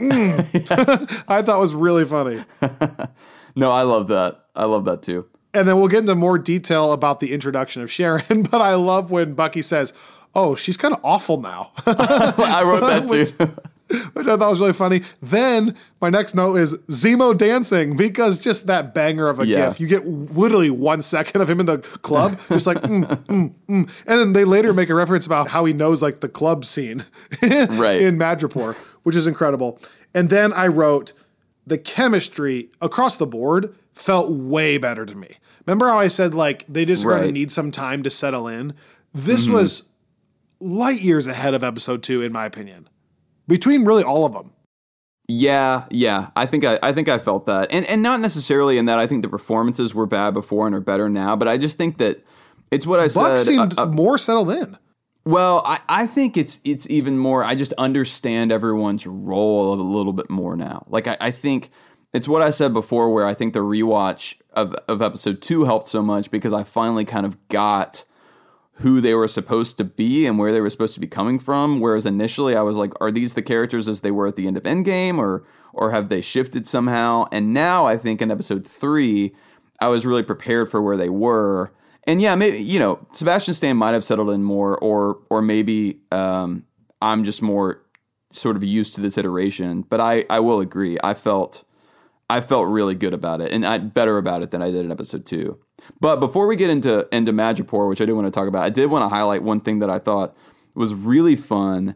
I thought was really funny. No, I love that. I love that too. And then we'll get into more detail about the introduction of Sharon, but I love when Bucky says, "Oh, she's kind of awful now." I wrote that too. Which I thought was really funny. Then my next note is Zemo dancing, because just that banger of a gif. You get literally 1 second of him in the club, just like, And then they later make a reference about how he knows like the club scene in Madripoor, which is incredible. And then I wrote, the chemistry across the board felt way better to me. Remember how I said like they just going to need some time to settle in? This was light years ahead of episode 2, in my opinion. Between really all of them. Yeah. I think I felt that. And not necessarily in that I think the performances were bad before and are better now, but I just think that it's what I said. Buck seemed more settled in. Well, I think it's even more, I just understand everyone's role a little bit more now. Like, I think it's what I said before, where I think the rewatch of episode 2 helped so much because I finally kind of got who they were supposed to be and where they were supposed to be coming from. Whereas initially I was like, are these the characters as they were at the end of Endgame, or have they shifted somehow? And now I think in episode 3, I was really prepared for where they were. And yeah, maybe, Sebastian Stan might have settled in more, or maybe I'm just more sort of used to this iteration. But I will agree. I felt really good about it, and better about it than I did in episode 2. But before we get into Madripoor, which I do want to talk about, I did want to highlight one thing that I thought was really fun.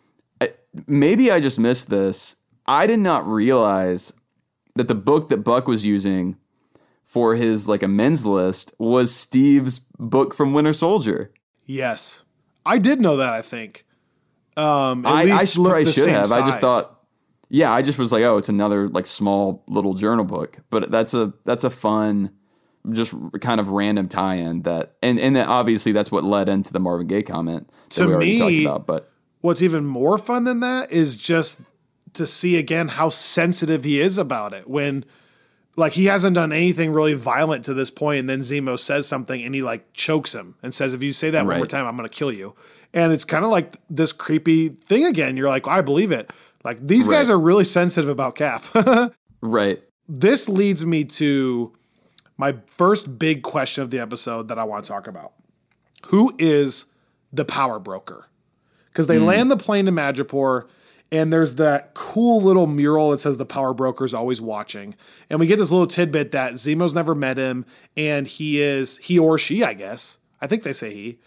Maybe I just missed this. I did not realize that the book that Buck was using for his like amends list was Steve's book from Winter Soldier. Yes, I did know that. I think I probably should have. Size. I just thought, I just was like, oh, it's another like small little journal book. But that's a fun, just kind of random tie-in that, and then obviously that's what led into the Marvin Gaye comment that we already talked about. But what's even more fun than that is just to see again how sensitive he is about it when. Like, he hasn't done anything really violent to this point, and then Zemo says something, and he, like, chokes him and says, if you say that one more time, I'm going to kill you. And it's kind of like this creepy thing again. You're like, I believe it. Like, these guys are really sensitive about Cap. Right. This leads me to my first big question of the episode that I want to talk about. Who is the power broker? Because they land the plane to Madripoor, and there's that cool little mural that says the power broker's always watching. And we get this little tidbit that Zemo's never met him, and he or she, I guess, I think they say he,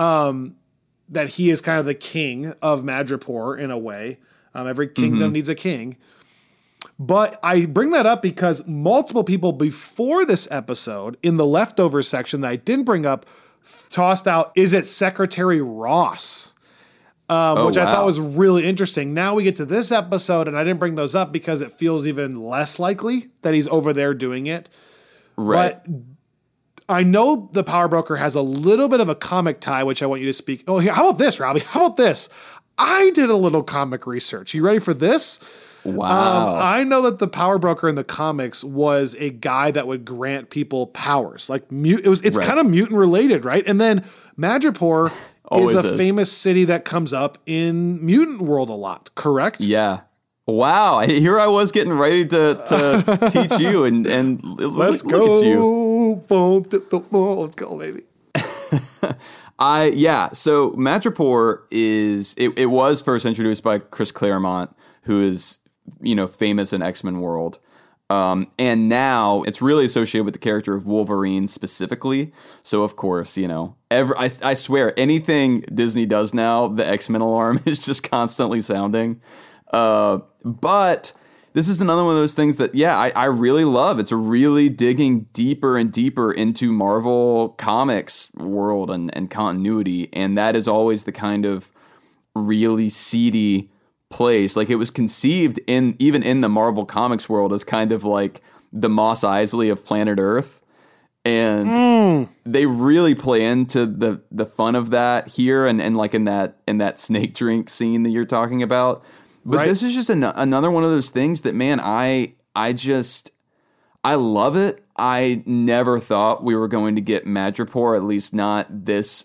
that he is kind of the king of Madripoor in a way. Every kingdom needs a king. But I bring that up because multiple people before this episode in the leftovers section that I didn't bring up tossed out, is it Secretary Ross? Which I thought was really interesting. Now we get to this episode, and I didn't bring those up because it feels even less likely that he's over there doing it. Right. But I know the power broker has a little bit of a comic tie, which I want you to speak. Oh, here, how about this, Robbie? How about this? I did a little comic research. You ready for this? Wow. I know that the power broker in the comics was a guy that would grant people powers. Like it's kind of mutant related, right? And then Madripoor is a famous city that comes up in Mutant World a lot, correct? Yeah. Wow. Here I was getting ready to teach you and let's look at you. Let's go, baby. So Madripoor it was first introduced by Chris Claremont, who is, famous in X-Men world. And now it's really associated with the character of Wolverine specifically. So of course, I swear anything Disney does now, the X-Men alarm is just constantly sounding. But this is another one of those things that, I really love. It's really digging deeper and deeper into Marvel Comics world and continuity. And that is always the kind of really seedy place. Like, it was conceived even in the Marvel Comics world as kind of like the Mos Eisley of planet Earth. And they really play into the fun of that here and like in that snake drink scene that you're talking about. But right? this is just another one of those things that, man, I love it. I never thought we were going to get Madripoor, at least not this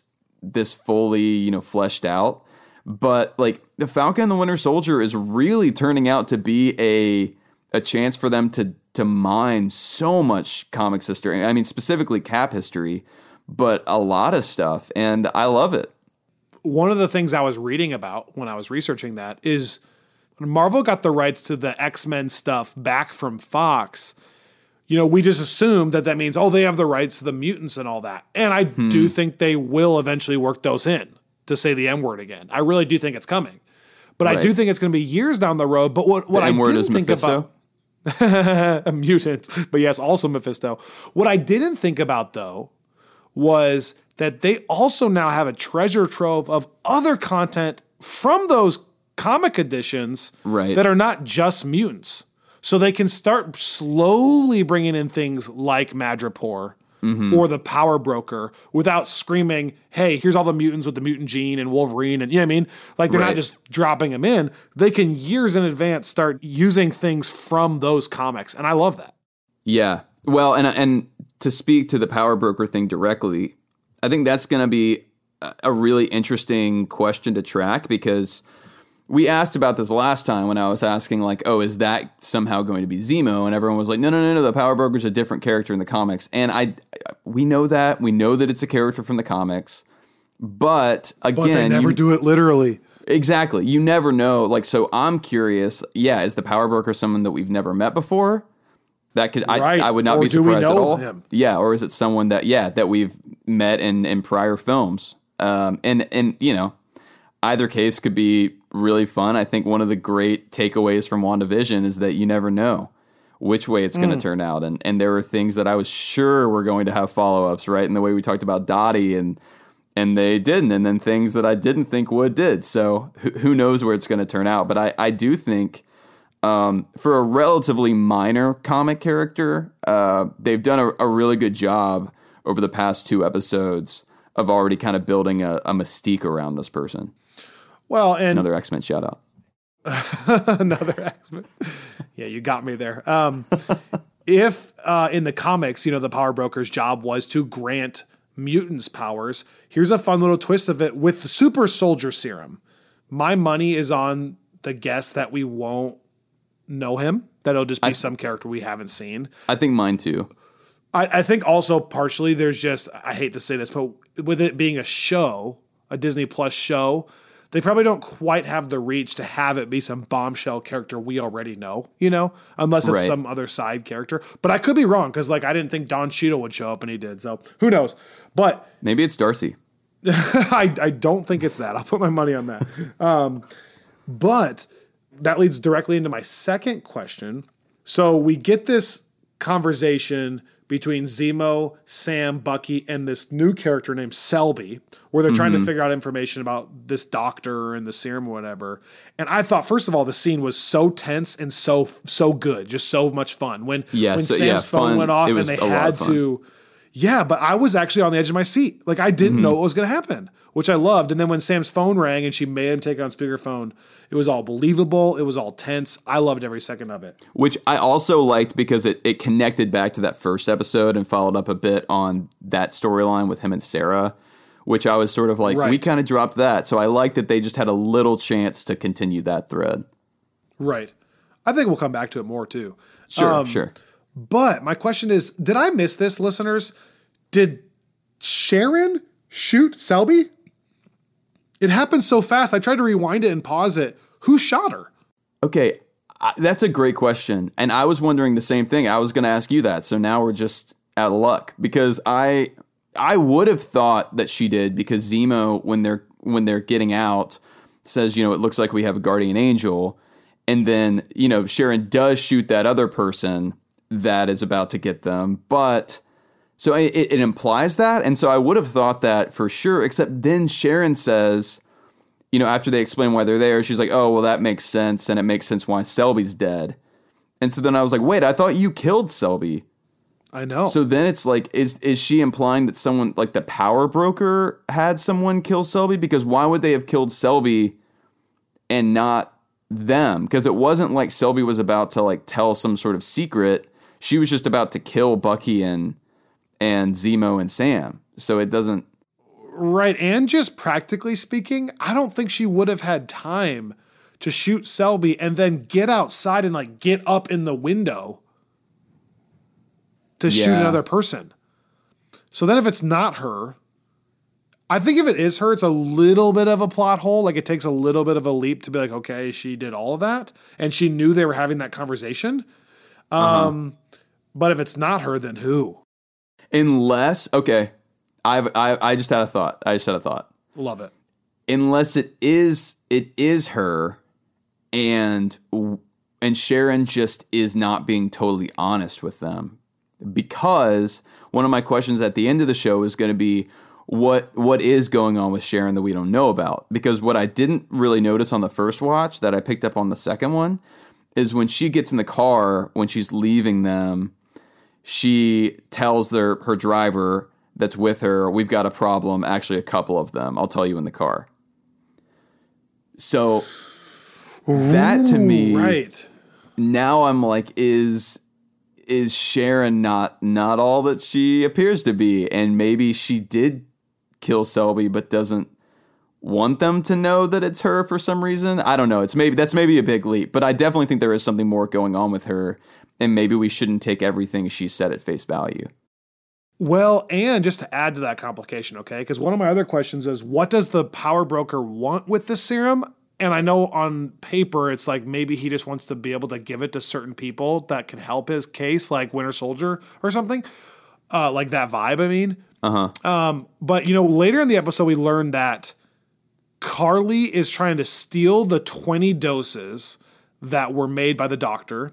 fully, fleshed out. But like the Falcon and the Winter Soldier is really turning out to be a chance for them to mine so much comics history. I mean, specifically Cap history, but a lot of stuff. And I love it. One of the things I was reading about when I was researching that is when Marvel got the rights to the X-Men stuff back from Fox, we just assumed that means, they have the rights to the mutants and all that. And I do think they will eventually work those in, to say the M word again. I really do think it's coming. But right. I do think it's going to be years down the road. But what I didn't think Mephisto? about... a mutant. But yes, also Mephisto. What I didn't think about, though, was that they also now have a treasure trove of other content from those comic editions that are not just mutants. So they can start slowly bringing in things like Madripoor or the Power Broker without screaming, hey, here's all the mutants with the mutant gene and Wolverine. And you know what I mean? Like they're not just dropping them in. They can years in advance start using things from those comics. And I love that. Yeah. Well, and to speak to the Power Broker thing directly, I think that's going to be a really interesting question to track, because we asked about this last time when I was asking, like, oh, is that somehow going to be Zemo? And everyone was like, no, the Power Broker's a different character in the comics. And we know that. We know that it's a character from the comics. But again, they never do it literally. Exactly. You never know. Like, so I'm curious, is the Power Broker someone that we've never met before? That could I would not be surprised at all. Him? Yeah, or is it someone that we've met in prior films? And either case could be really fun. I think one of the great takeaways from WandaVision is that you never know which way it's going to turn out. And there were things that I was sure were going to have follow-ups, right? And the way we talked about Dottie and they didn't. And then things that I didn't think did. So who knows where it's going to turn out. But I do think for a relatively minor comic character, they've done a really good job over the past 2 episodes of already kind of building a mystique around this person. Well, and another X-Men shout out. Another X-Men. Yeah, you got me there. If in the comics, the Power Broker's job was to grant mutants powers, here's a fun little twist of it with the Super Soldier Serum. My money is on the guess that we won't know him, that it'll just be some character we haven't seen. I think mine too. I think also partially there's just, I hate to say this, but with it being a show, a Disney Plus show, they probably don't quite have the reach to have it be some bombshell character we already know, unless it's some other side character. But I could be wrong, because I didn't think Don Cheadle would show up, and he did. So who knows? But maybe it's Darcy. I don't think it's that. I'll put my money on that. But that leads directly into my second question. So we get this conversation between Zemo, Sam, Bucky, and this new character named Selby, where they're trying to figure out information about this doctor and the serum or whatever. And I thought, first of all, the scene was so tense and so good, just so much fun. When Sam's phone went off and they had to... Yeah, but I was actually on the edge of my seat. Like, I didn't know what was going to happen, which I loved. And then when Sam's phone rang and she made him take it on speakerphone, it was all believable. It was all tense. I loved every second of it. Which I also liked because it connected back to that first episode and followed up a bit on that storyline with him and Sarah, which I was sort of like, we kind of dropped that. So I liked that they just had a little chance to continue that thread. Right. I think we'll come back to it more, too. Sure. But my question is, did I miss this, listeners? Did Sharon shoot Selby? It happened so fast. I tried to rewind it and pause it. Who shot her? Okay, that's a great question. And I was wondering the same thing. I was going to ask you that. So now we're just out of luck, because I would have thought that she did, because Zemo, when they're getting out, says, it looks like we have a guardian angel. And then, Sharon does shoot that other person that is about to get them. But so it implies that. And so I would have thought that for sure, except then Sharon says, after they explain why they're there, she's like, oh, well, that makes sense. And it makes sense why Selby's dead. And so then I was like, wait, I thought you killed Selby. I know. So then it's like, is she implying that someone like the Power Broker had someone kill Selby? Because why would they have killed Selby and not them, because it wasn't like Selby was about to like tell some sort of secret. She was just about to kill Bucky and Zemo and Sam. So it doesn't. Right. And just practically speaking, I don't think she would have had time to shoot Selby and then get outside and like get up in the window to shoot another person. So then if it's not her, I think if it is her, it's a little bit of a plot hole. Like it takes a little bit of a leap to be like, okay, she did all of that and she knew they were having that conversation. But if it's not her, then who? Unless, okay, I just had a thought. Love it. Unless it is her, and Sharon just is not being totally honest with them. Because one of my questions at the end of the show is going to be, what is going on with Sharon that we don't know about? Because what I didn't really notice on the first watch that I picked up on the second one is when she gets in the car, when she's leaving them, she tells her driver that's with her, we've got a problem, actually a couple of them. I'll tell you in the car. So that to me, right. Now I'm like, is Sharon not all that she appears to be? And maybe she did kill Selby, but doesn't want them to know that it's her for some reason. I don't know. That's maybe a big leap, but I definitely think there is something more going on with her, and maybe we shouldn't take everything she said at face value. Well, and just to add to that complication, okay, because one of my other questions is, what does the power broker want with this serum? And I know on paper, it's like maybe he just wants to be able to give it to certain people that can help his case, like Winter Soldier or something, like that vibe, I mean. But, later in the episode, we learned that Carly is trying to steal the 20 doses that were made by the doctor.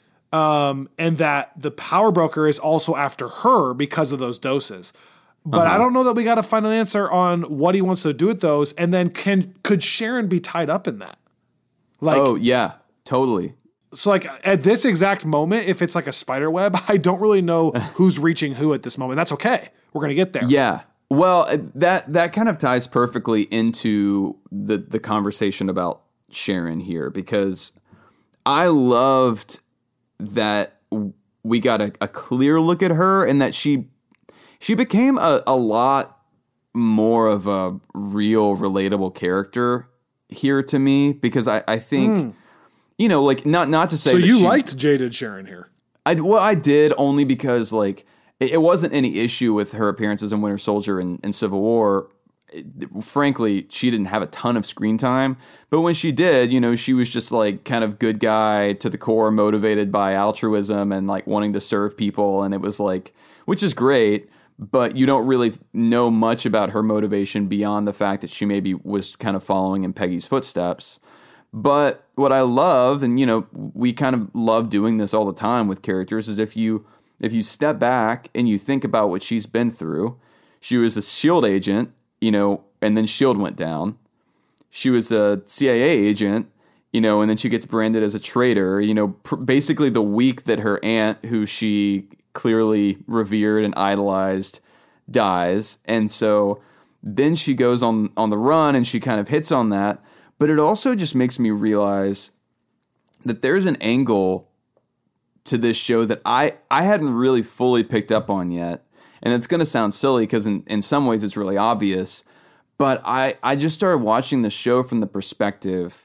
And that the power broker is also after her because of those doses. But I don't know that we got to find an answer on what he wants to do with those. And then could Sharon be tied up in that? Like, oh, yeah, totally. So like at this exact moment, if it's like a spider web, I don't really know who's reaching who at this moment. That's okay. We're going to get there. Yeah. Well, that kind of ties perfectly into the conversation about Sharon here, because I loved that we got a clear look at her, and that she became a lot more of a real relatable character here to me, because I think, like not to say. So you liked Jaded Sharon here. I did, only because like it wasn't any issue with her appearances in Winter Soldier and Civil War. Frankly, she didn't have a ton of screen time, but when she did, she was just like kind of good guy to the core, motivated by altruism and like wanting to serve people. And it was like, which is great, but you don't really know much about her motivation beyond the fact that she maybe was kind of following in Peggy's footsteps. But what I love, and we kind of love doing this all the time with characters, is if you step back and you think about what she's been through. She was a S.H.I.E.L.D. agent, and then S.H.I.E.L.D. went down. She was a CIA agent, and then she gets branded as a traitor, basically the week that her aunt, who she clearly revered and idolized, dies. And so then she goes on the run, and she kind of hits on that. But it also just makes me realize that there's an angle to this show that I hadn't really fully picked up on yet. And it's going to sound silly because in some ways it's really obvious. But I just started watching the show from the perspective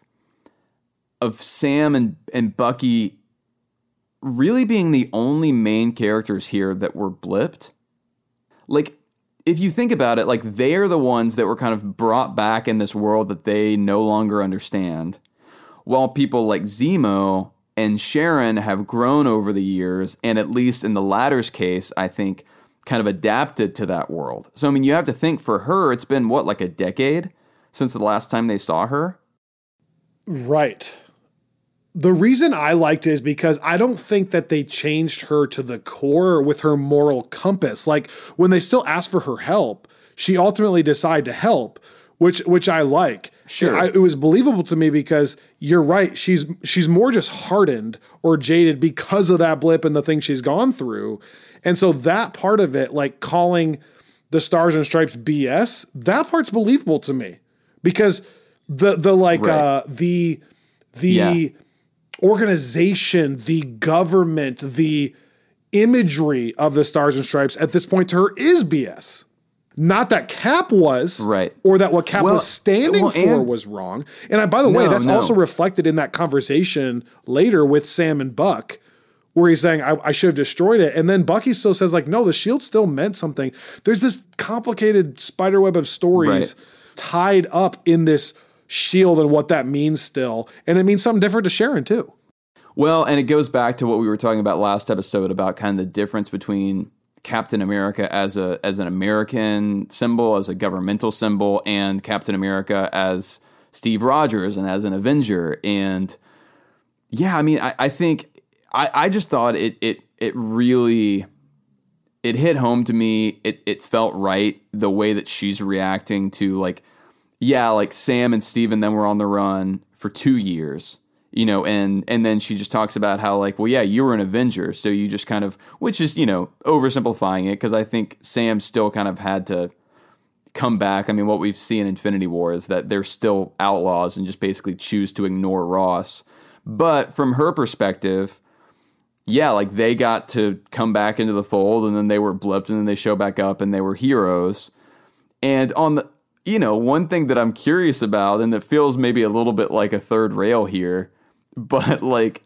of Sam and Bucky really being the only main characters here that were blipped. Like, if you think about it, like, they're the ones that were kind of brought back in this world that they no longer understand, while people like Zemo and Sharon have grown over the years, and at least in the latter's case, I think, kind of adapted to that world. So, I mean, you have to think, for her, it's been, like a decade since the last time they saw her? Right. The reason I liked it is because I don't think that they changed her to the core with her moral compass. Like, when they still asked for her help, she ultimately decided to help, which I like. Sure. It was believable to me because you're right. She's more just hardened or jaded because of that blip and the thing she's gone through. And so that part of it, like calling the Stars and Stripes BS, that part's believable to me, because the the organization, the government, the imagery of the Stars and Stripes at this point to her is BS. Not that Cap was, right, or that what Cap was standing for was wrong. And by the way, that's also reflected in that conversation later with Sam and Buck, where he's saying, I should have destroyed it. And then Bucky still says, like, no, the shield still meant something. There's this complicated spiderweb of stories tied up in this shield and what that means still. And it means something different to Sharon, too. Well, and it goes back to what we were talking about last episode about kind of the difference between Captain America as an American symbol, as a governmental symbol, and Captain America as Steve Rogers and as an Avenger. And yeah, I mean, I think I just thought it really hit home to me. It felt right the way that she's reacting to, like, yeah, like Sam and Steve and them were on the run for 2 years. You know, and then she just talks about how, like, well, yeah, you were an Avenger, so you just kind of, which is, you know, oversimplifying it, because I think Sam still kind of had to come back. I mean, what we've seen in Infinity War is that they're still outlaws and just basically choose to ignore Ross. But from her perspective, yeah, like, they got to come back into the fold, and then they were blipped, and then they show back up, and they were heroes. And on the, you know, one thing that I'm curious about, and that feels maybe a little bit like a third rail here, but, like,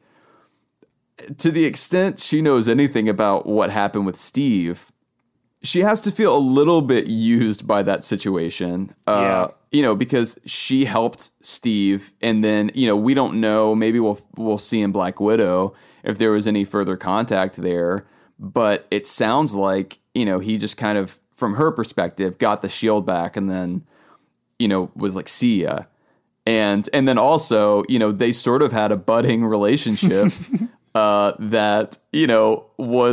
to the extent she knows anything about what happened with Steve, she has to feel a little bit used by that situation. You know, because she helped Steve, and then, you know, we don't know, maybe we'll see in Black Widow if there was any further contact there, but it sounds like, you know, he just kind of, from her perspective, got the shield back and then, you know, was like, see ya. And then also, you know, they sort of had a budding relationship that, you know,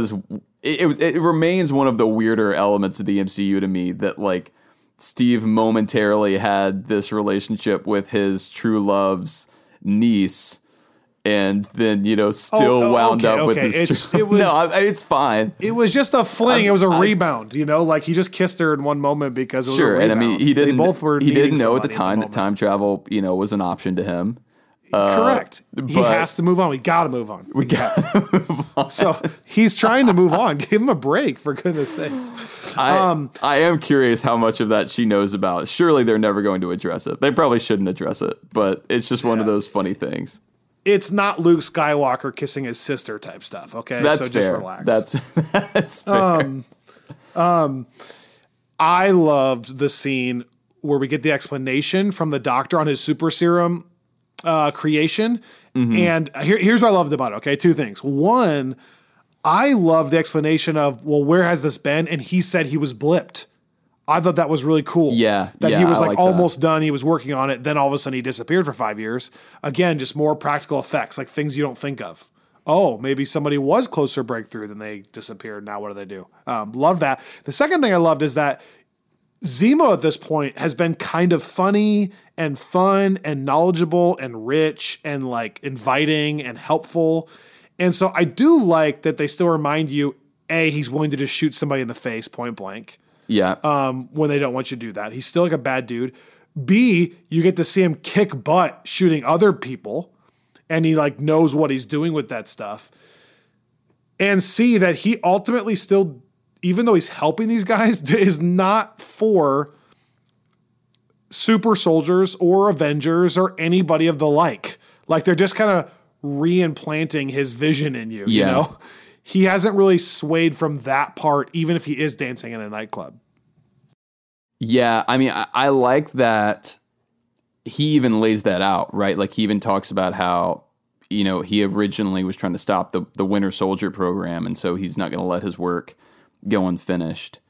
it remains one of the weirder elements of the MCU to me, that, like, Steve momentarily had this relationship with his true love's niece, and then, you know, still wound up with this. It's fine. It was just a fling. It was a rebound, you know, like, he just kissed her in one moment because it was a rebound. And I mean, he didn't know at the time that time travel, you know, was an option to him. Correct. He has to move on. We got to move on. We got to move on. So he's trying to move on. Give him a break, for goodness sakes. I am curious how much of that she knows about. Surely they're never going to address it. They probably shouldn't address it, but it's just one of those funny things. It's not Luke Skywalker kissing his sister type stuff, okay? That's so fair. Just relax. That's fair. I loved the scene where we get the explanation from the doctor on his super serum creation. Mm-hmm. And here's what I loved about it, okay? Two things. One, I love the explanation of, well, where has this been? And he said he was blipped. I thought that was really cool. Yeah. That he was like almost done. He was working on it. Then all of a sudden he disappeared for 5 years. Again, just more practical effects, like things you don't think of. Oh, maybe somebody was close to a breakthrough, then they disappeared. Now what do they do? Love that. The second thing I loved is that Zemo at this point has been kind of funny and fun and knowledgeable and rich and, like, inviting and helpful. And so I do like that they still remind you, A, he's willing to just shoot somebody in the face point blank. Yeah. When they don't want you to do that. He's still like a bad dude. B, you get to see him kick butt shooting other people, and he, like, knows what he's doing with that stuff. And C, that he ultimately still, even though he's helping these guys, is not for super soldiers or Avengers or anybody of the like. Like, they're just kind of re-implanting his vision in you, you know? He hasn't really swayed from that part, even if he is dancing in a nightclub. Yeah, I mean, I like that he even lays that out, right? Like, he even talks about how, you know, he originally was trying to stop the Winter Soldier program, and so he's not going to let his work go unfinished.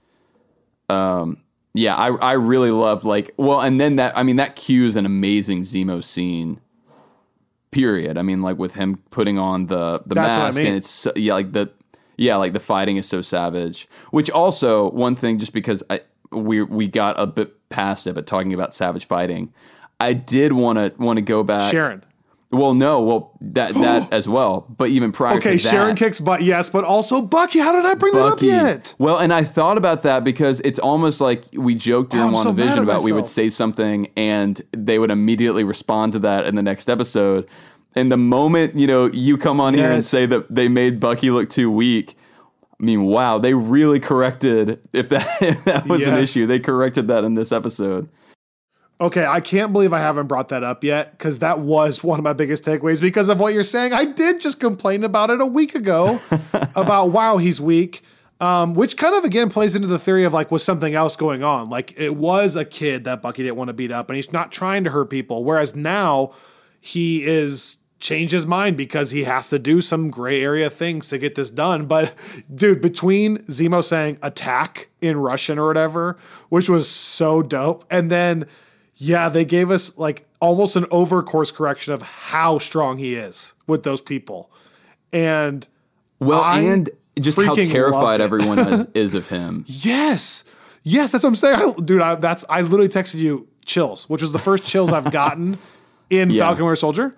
Yeah, I really loved, like, well, and then that cues an amazing Zemo scene. Period. I mean, like, with him putting on the mask, and it's like the fighting is so savage. Which also, one thing, just because we got a bit past it, but talking about savage fighting, I did want to go back. Sharon. Well, no, that as well, but even prior to that. Okay, Sharon kicks butt, yes, but also Bucky. How did I bring that up yet? Well, and I thought about that because it's almost like we joked during WandaVision about we would say something and they would immediately respond to that in the next episode. And the moment, you come on here and say that they made Bucky look too weak, I mean, wow, they really corrected, if that was an issue, they corrected that in this episode. Okay, I can't believe I haven't brought that up yet, because that was one of my biggest takeaways because of what you're saying. I did just complain about it a week ago about, wow, he's weak, which kind of, again, plays into the theory of, like, was something else going on? Like, it was a kid that Bucky didn't want to beat up, and he's not trying to hurt people, whereas now he is changed his mind because he has to do some gray area things to get this done. But, dude, between Zemo saying attack in Russian or whatever, which was so dope, and then... yeah, they gave us like almost an over course correction of how strong he is with those people. And and just how terrified everyone is of him. Yes, that's what I'm saying. I literally texted you chills, which was the first chills I've gotten in Falcon Winter Soldier.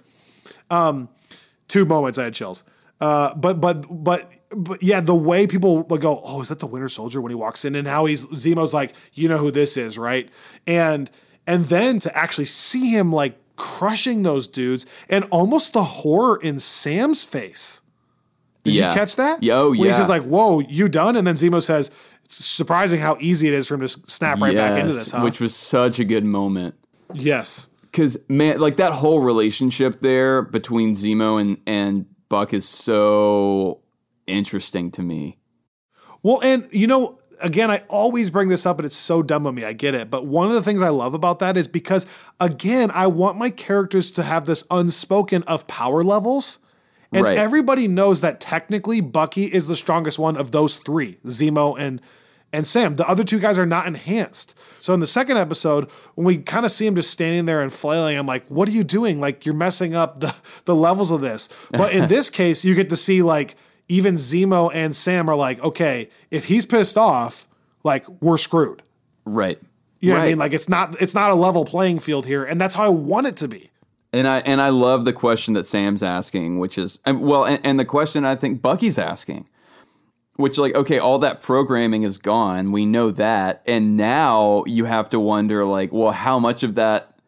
2 moments I had chills. But yeah, the way people would go, oh, is that the Winter Soldier when he walks in, and how Zemo's like, you know who this is, right? And then to actually see him like crushing those dudes, and almost the horror in Sam's face. Did you catch that? Oh, yeah. When he's just like, whoa, you done? And then Zemo says, it's surprising how easy it is for him to snap right back into this, huh? Which was such a good moment. Yes. Because, man, like that whole relationship there between Zemo and Buck is so interesting to me. Well, and again, I always bring this up, and it's so dumb of me. I get it. But one of the things I love about that is because, again, I want my characters to have this unspoken of power levels. And everybody knows that technically Bucky is the strongest one of those 3, Zemo and Sam. The other 2 guys are not enhanced. So in the second episode, when we kind of see him just standing there and flailing, I'm like, what are you doing? Like, you're messing up the levels of this. But in this case, you get to see, like, even Zemo and Sam are like, okay, if he's pissed off, like, we're screwed. Right. You know what I mean? Like, it's not a level playing field here, and that's how I want it to be. And I love the question that Sam's asking, which is, and the question I think Bucky's asking, which, like, okay, all that programming is gone. We know that. And now you have to wonder, like, well, how much of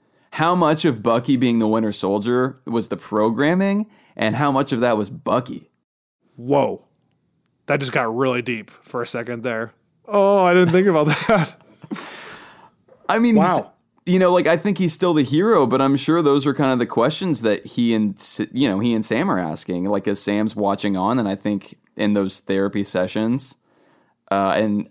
Bucky being the Winter Soldier was the programming, and how much of that was Bucky? Whoa, that just got really deep for a second there. Oh, I didn't think about that. I mean, wow. Like, I think he's still the hero, but I'm sure those are kind of the questions that he and Sam are asking, like, as Sam's watching on, and I think in those therapy sessions. And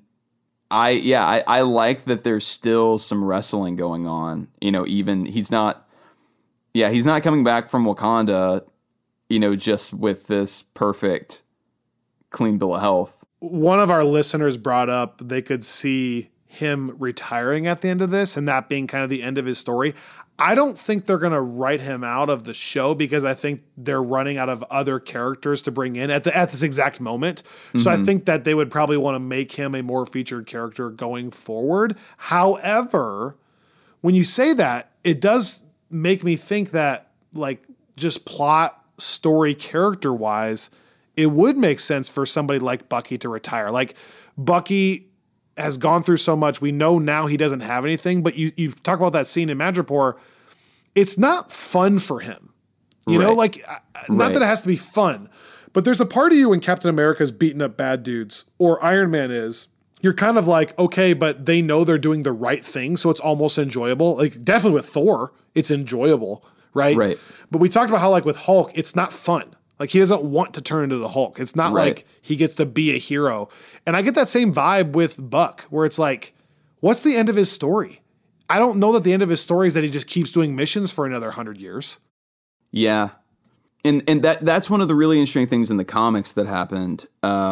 I like that there's still some wrestling going on. Even he's not coming back from Wakanda, just with this perfect, clean bill of health. One of our listeners brought up they could see him retiring at the end of this, and that being kind of the end of his story. I don't think they're going to write him out of the show, because I think they're running out of other characters to bring in at this exact moment. Mm-hmm. So I think that they would probably want to make him a more featured character going forward. However, when you say that, it does make me think that, like, just plot, story, character wise, it would make sense for somebody like Bucky to retire. Like, Bucky has gone through so much. We know now he doesn't have anything, but you talk about that scene in Madripoor. It's not fun for him. Not that it has to be fun, but there's a part of you when Captain America's beating up bad dudes, or Iron Man is, you're kind of like, okay, but they know they're doing the right thing, so it's almost enjoyable. Like, definitely with Thor, it's enjoyable. Right. But we talked about how, like, with Hulk, it's not fun. Like, he doesn't want to turn into the Hulk. It's not like he gets to be a hero. And I get that same vibe with Buck, where it's like, what's the end of his story? I don't know that the end of his story is that he just keeps doing missions for another 100 years. Yeah. And that's one of the really interesting things in the comics that happened.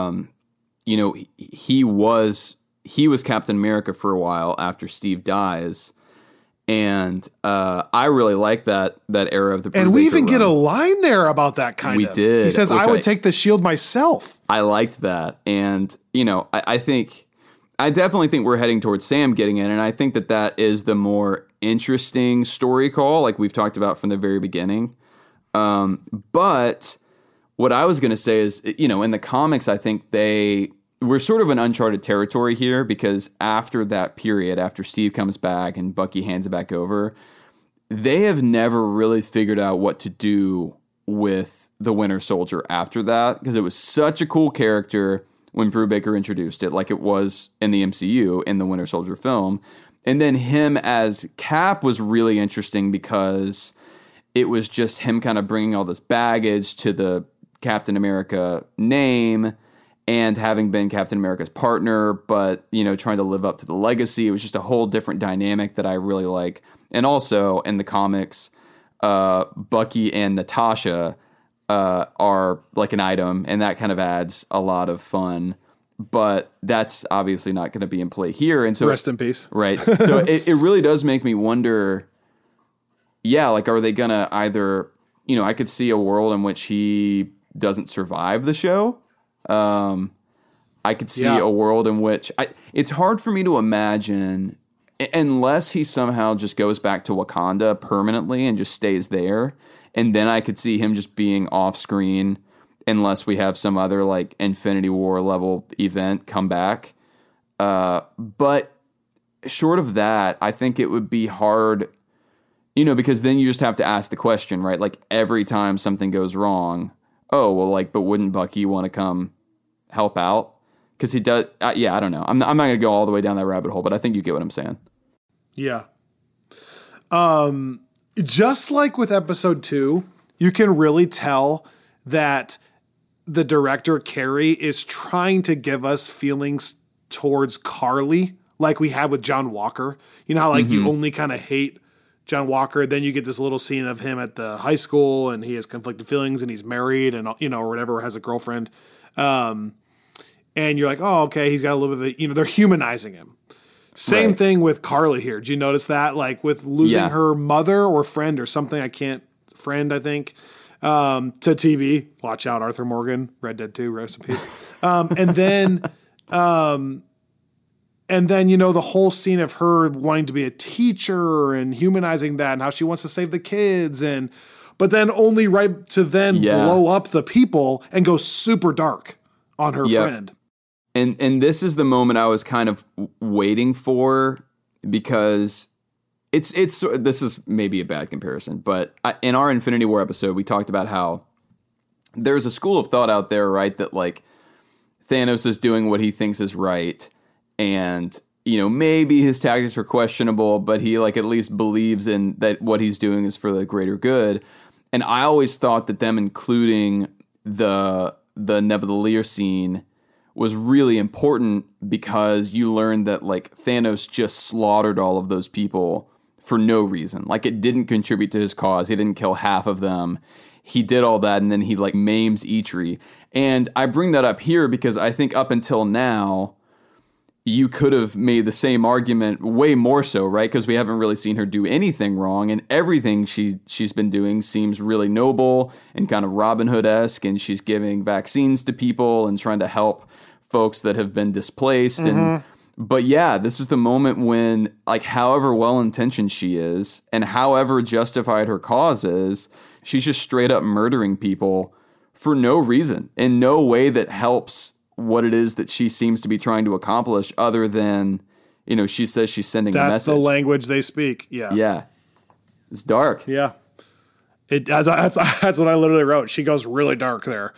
He was Captain America for a while after Steve dies. And I really like that era of the Brubaker And we even run. get a line there about that kind of. We did. He says, I would take the shield myself. I liked that. And, I definitely think we're heading towards Sam getting in. And I think that is the more interesting story call, like we've talked about from the very beginning. But what I was going to say is, in the comics, I think we're sort of in uncharted territory here, because after that period, after Steve comes back and Bucky hands it back over, they have never really figured out what to do with the Winter Soldier after that, because it was such a cool character when Brubaker introduced it, like it was in the MCU in the Winter Soldier film. And then him as Cap was really interesting because it was just him kind of bringing all this baggage to the Captain America name and having been Captain America's partner, but, you know, trying to live up to the legacy. It was just a whole different dynamic that I really like. And also in the comics, Bucky and Natasha are like an item, and that kind of adds a lot of fun. But that's obviously not going to be in play here. And so rest in peace. Right. So it really does make me wonder, yeah, like, are they going to either, you know, I could see a world in which he doesn't survive the show. I could see a world in which it's hard for me to imagine, unless he somehow just goes back to Wakanda permanently and just stays there. And then I could see him just being off screen unless we have some other like Infinity War level event come back. But short of that, I think it would be hard, you know, because then you just have to ask the question, right? Like every time something goes wrong, oh, well, like, but wouldn't Bucky want to come help out? Because he does. Yeah, I don't know. I'm not going to go all the way down that rabbit hole, but I think you get what I'm saying. Yeah. Just like with episode 2, you can really tell that the director, Carey, is trying to give us feelings towards Carly, like we had with John Walker. You know how like you only kind of hate John Walker, then you get this little scene of him at the high school and he has conflicted feelings and he's married and, you know, or whatever, has a girlfriend. And you're like, oh, okay, he's got a little bit of a, you know, they're humanizing him. Same thing with Carly here. Did you notice that? Like with losing her mother or friend or something, I think, to TV. Watch out, Arthur Morgan, Red Dead 2, rest in peace. And then, you know, the whole scene of her wanting to be a teacher and humanizing that and how she wants to save the kids. But then only right to then blow up the people and go super dark on her friend. And this is the moment I was kind of waiting for, because it's this is maybe a bad comparison, but in our Infinity War episode, we talked about how there's a school of thought out there, right, that like Thanos is doing what he thinks is right, and you know maybe his tactics are questionable, but he like at least believes in that what he's doing is for the greater good. And I always thought that them including the Nidavellir scene was really important, because you learned that like Thanos just slaughtered all of those people for no reason. Like it didn't contribute to his cause. He didn't kill half of them. He did all that, and then he like maims Eitri. And I bring that up here because I think up until now, you could have made the same argument way more so, right? Because we haven't really seen her do anything wrong, and everything she's been doing seems really noble and kind of Robin Hood-esque, and she's giving vaccines to people and trying to help folks that have been displaced. But yeah, this is the moment when, like, however well-intentioned she is and however justified her cause is, she's just straight up murdering people for no reason, in no way that helps what it is that she seems to be trying to accomplish, other than, you know, she says she's sending a message. That's the language they speak. Yeah. Yeah. It's dark. Yeah. That's what I literally wrote. She goes really dark there.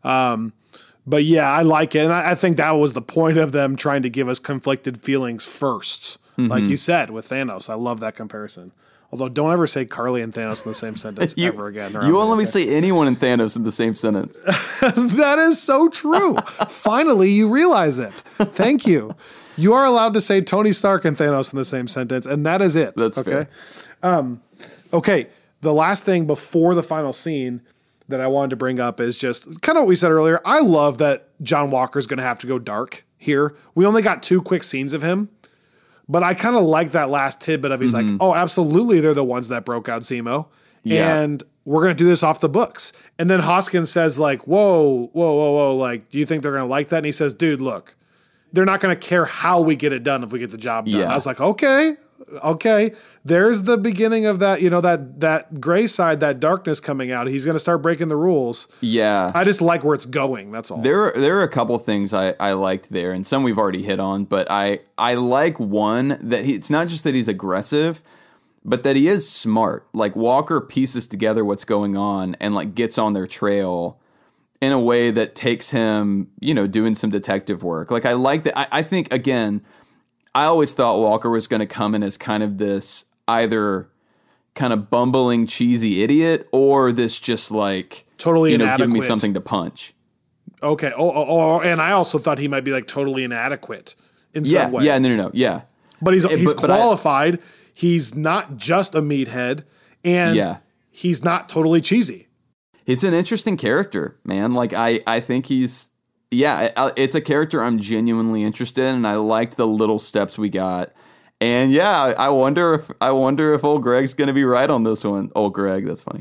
But yeah, I like it. And I think that was the point of them trying to give us conflicted feelings first. Like you said, with Thanos. I love that comparison. Although don't ever say Carly and Thanos in the same sentence ever again. You won't let me say anyone and Thanos in the same sentence. That is so true. Finally, you realize it. Thank you. You are allowed to say Tony Stark and Thanos in the same sentence, and that is it. That's okay. Fair. Okay. The last thing before the final scene that I wanted to bring up is just kind of what we said earlier. I love that John Walker's going to have to go dark here. We only got 2 quick scenes of him, but I kind of like that last tidbit of he's like, oh, absolutely, they're the ones that broke out Zemo. Yeah. And we're going to do this off the books. And then Hoskins says like, whoa, like, do you think they're going to like that? And he says, dude, look, they're not going to care how we get it done if we get the job done. Yeah. I was like, okay. There's the beginning of that, you know, that gray side, that darkness coming out. He's going to start breaking the rules. Yeah. I just like where it's going. That's all. There are a couple things I liked there, and some we've already hit on, but I like one that it's not just that he's aggressive, but that he is smart. Like Walker pieces together what's going on and like gets on their trail in a way that takes him, doing some detective work. Like I like that. I think, again, I always thought Walker was going to come in as kind of this either kind of bumbling, cheesy idiot or this just like totally inadequate. Give me something to punch. Okay. And I also thought he might be like totally inadequate in some way. Yeah, no. Yeah. But he's qualified. He's not just a meathead, and he's not totally cheesy. It's an interesting character, man. Like I think it's a character I'm genuinely interested in, and I liked the little steps we got. And yeah, I wonder if old Greg's going to be right on this one. Old Greg, that's funny.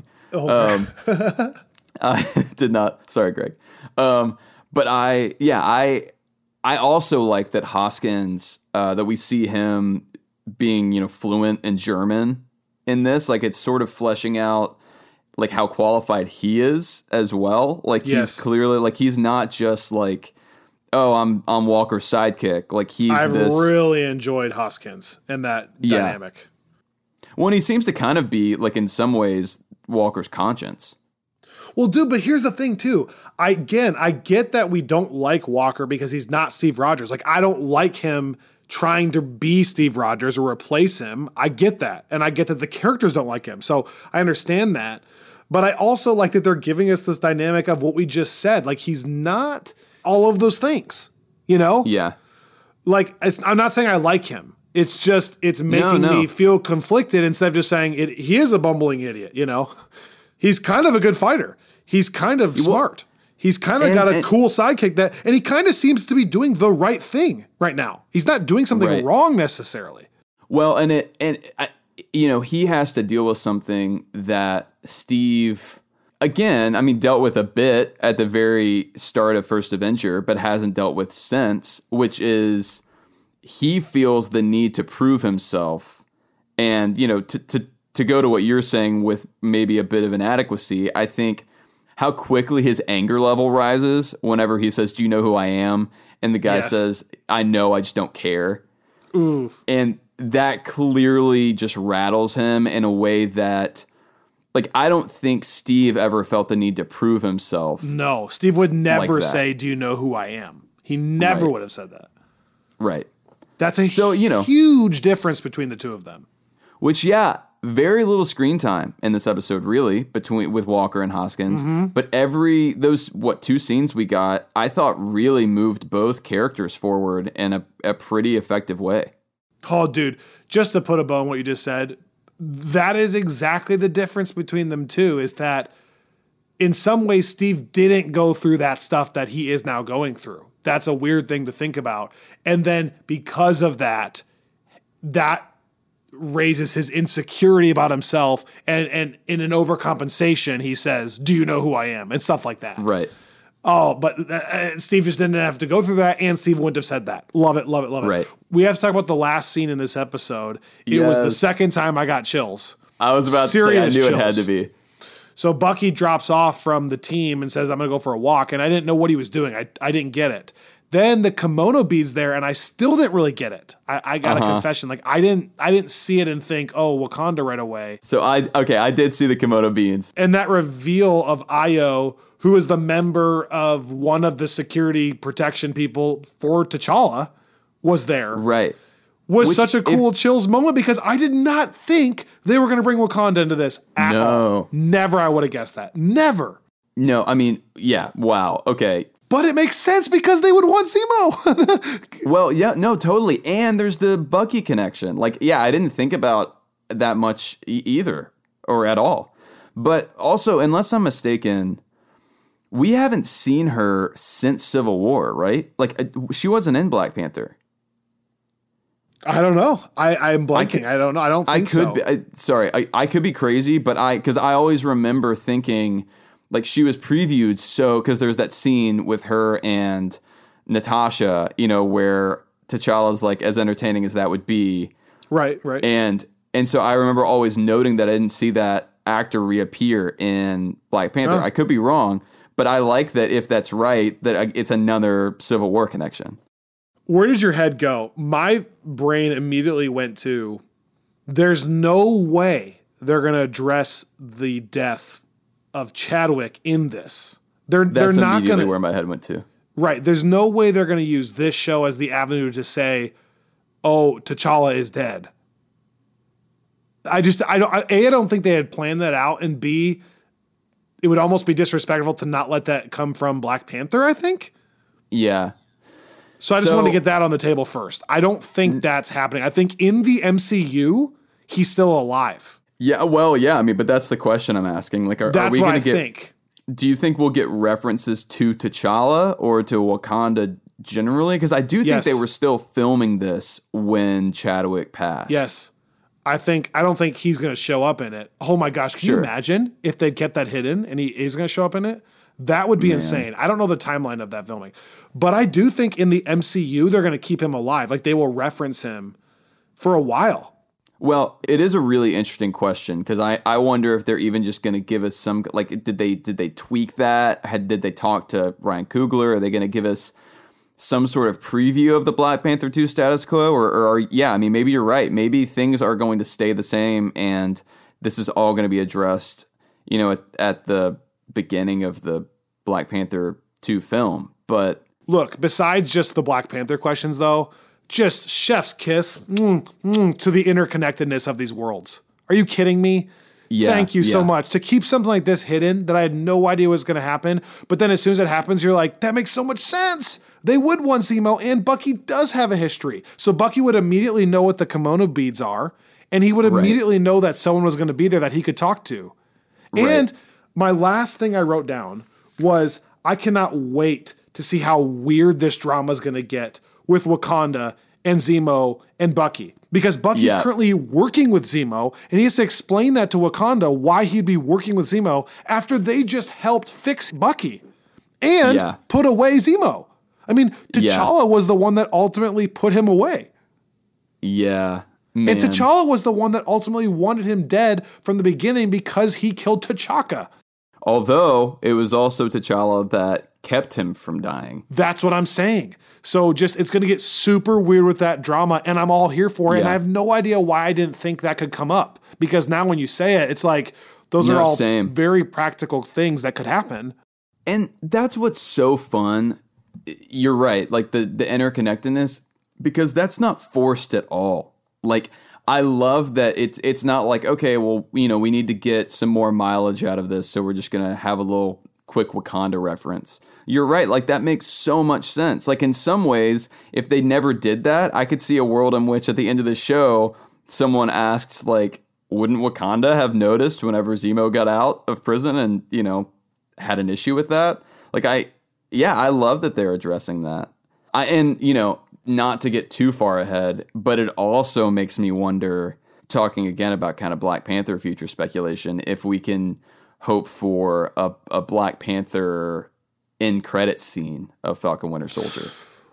I did not. Sorry, Greg. But I also like that Hoskins, that we see him being, fluent in German in this. Like it's sort of fleshing out like how qualified he is as well. Like he's clearly like, he's not just like, oh, I'm Walker's sidekick. Like I've really enjoyed Hoskins and that dynamic. Well, and he seems to kind of be like in some ways Walker's conscience. Well, dude, but here's the thing too. I get that we don't like Walker because he's not Steve Rogers. Like I don't like him trying to be Steve Rogers or replace him. I get that. And I get that the characters don't like him. So I understand that. But I also like that they're giving us this dynamic of what we just said. Like he's not all of those things, Yeah. Like I'm not saying I like him. It's just, it's making me feel conflicted instead of just saying he is a bumbling idiot, He's kind of a good fighter. He's kind of smart. He's kind of got a cool sidekick and he kind of seems to be doing the right thing right now. He's not doing something wrong necessarily. Well, he has to deal with something that Steve, again, dealt with a bit at the very start of First Avenger, but hasn't dealt with since, which is he feels the need to prove himself and, to go to what you're saying with maybe a bit of inadequacy. I think how quickly his anger level rises whenever he says, "Do you know who I am?" And the guy says, "I know, I just don't care." Ooh. And that clearly just rattles him in a way that, like, I don't think Steve ever felt the need to prove himself. No, Steve would never say, "Do you know who I am?" He never would have said that. Right. That's a huge difference between the two of them. Which, very little screen time in this episode, really, with Walker and Hoskins. Mm-hmm. But those 2 scenes we got, I thought really moved both characters forward in a pretty effective way. Oh, dude, just to put a bow on what you just said, that is exactly the difference between them two, is that in some ways Steve didn't go through that stuff that he is now going through. That's a weird thing to think about. And then because of that raises his insecurity about himself, and in an overcompensation, he says, "Do you know who I am?" and stuff like that. Right. Oh, but Steve just didn't have to go through that, and Steve wouldn't have said that. Love it, love it, love it. Right. We have to talk about the last scene in this episode. It was the second time I got chills. I was about to say, I knew it had to be. So Bucky drops off from the team and says, "I'm going to go for a walk," and I didn't know what he was doing. I didn't get it. Then the kimono bead's there, and I still didn't really get it. I got a confession. Like I didn't see it and think, "Oh, Wakanda" right away. So I did see the kimono beads. And that reveal of Io, who is the member of one of the security protection people for T'Challa, was there. Right. Was such a cool chills moment because I did not think they were going to bring Wakanda into this at all. Never I would have guessed that. Never. No, wow. Okay. But it makes sense because they would want Zemo. Well, yeah, no, totally. And there's the Bucky connection. Like, I didn't think about that much either or at all. But also, unless I'm mistaken, we haven't seen her since Civil War, right? Like, she wasn't in Black Panther. I don't know. I'm blanking. I don't know. I don't think so. I could be crazy, but because I always remember thinking, like, she was previewed because there's that scene with her and Natasha, where T'Challa's like, as entertaining as that would be. Right. And so I remember always noting that I didn't see that actor reappear in Black Panther. I could be wrong, but I like that if that's right, that it's another Civil War connection. Where did your head go? My brain immediately went to there's no way they're going to address the death of Chadwick in this. They're not going to, where my head went to. Right. There's no way they're going to use this show as the avenue to say, oh, T'Challa is dead. I don't think they had planned that out, and B, it would almost be disrespectful to not let that come from Black Panther, I think. Yeah. So I just want to get that on the table first. I don't think that's happening. I think in the MCU, he's still alive. Yeah, well, yeah, I mean, but that's the question I'm asking. Like, are we going to get... think. Do you think we'll get references to T'Challa or to Wakanda generally? Because I do think they were still filming this when Chadwick passed. Yes. I don't think he's going to show up in it. Oh my gosh, can you imagine if they'd kept that hidden and he is going to show up in it? That would be insane. I don't know the timeline of that filming. But I do think in the MCU, they're going to keep him alive. Like, they will reference him for a while. Well, it is a really interesting question because I wonder if they're even just going to give us some, like, did they tweak that? Did they talk to Ryan Coogler? Are they going to give us some sort of preview of the Black Panther 2 status quo? Or I mean, maybe you're right. Maybe things are going to stay the same and this is all going to be addressed, you know, at the beginning of the Black Panther 2 film. But look, besides just the Black Panther questions, though, just chef's kiss to the interconnectedness of these worlds. Are you kidding me? Yeah, Thank you so much. To keep something like this hidden that I had no idea was going to happen, but then as soon as it happens, you're like, that makes so much sense. They would want Zemo, and Bucky does have a history. So Bucky would immediately know what the kimono beads are, and he would immediately know that someone was going to be there that he could talk to. Right. And my last thing I wrote down was, I cannot wait to see how weird this drama is going to get with Wakanda and Zemo and Bucky. Because Bucky's currently working with Zemo, and he has to explain that to Wakanda why he'd be working with Zemo after they just helped fix Bucky and put away Zemo. I mean, T'Challa was the one that ultimately put him away. Yeah. Man. And T'Challa was the one that ultimately wanted him dead from the beginning because he killed T'Chaka. Although it was also T'Challa that kept him from dying. That's what I'm saying. So it's going to get super weird with that drama, and I'm all here for it. And I have no idea why I didn't think that could come up. Because now when you say it, it's like those are all very practical things that could happen. And that's what's so fun. You're right. Like the interconnectedness, because that's not forced at all. Like, I love that it's not like, okay, well, you know, we need to get some more mileage out of this, so we're just going to have a little quick Wakanda reference. You're right. Like, that makes so much sense. Like, in some ways, if they never did that, I could see a world in which at the end of the show, someone asks, like, wouldn't Wakanda have noticed whenever Zemo got out of prison and, you know, had an issue with that? Like, I love that they're addressing that. And, you know, not to get too far ahead, but it also makes me wonder, talking again about kind of Black Panther future speculation, if we can hope for a Black Panther end credit scene of Falcon Winter Soldier.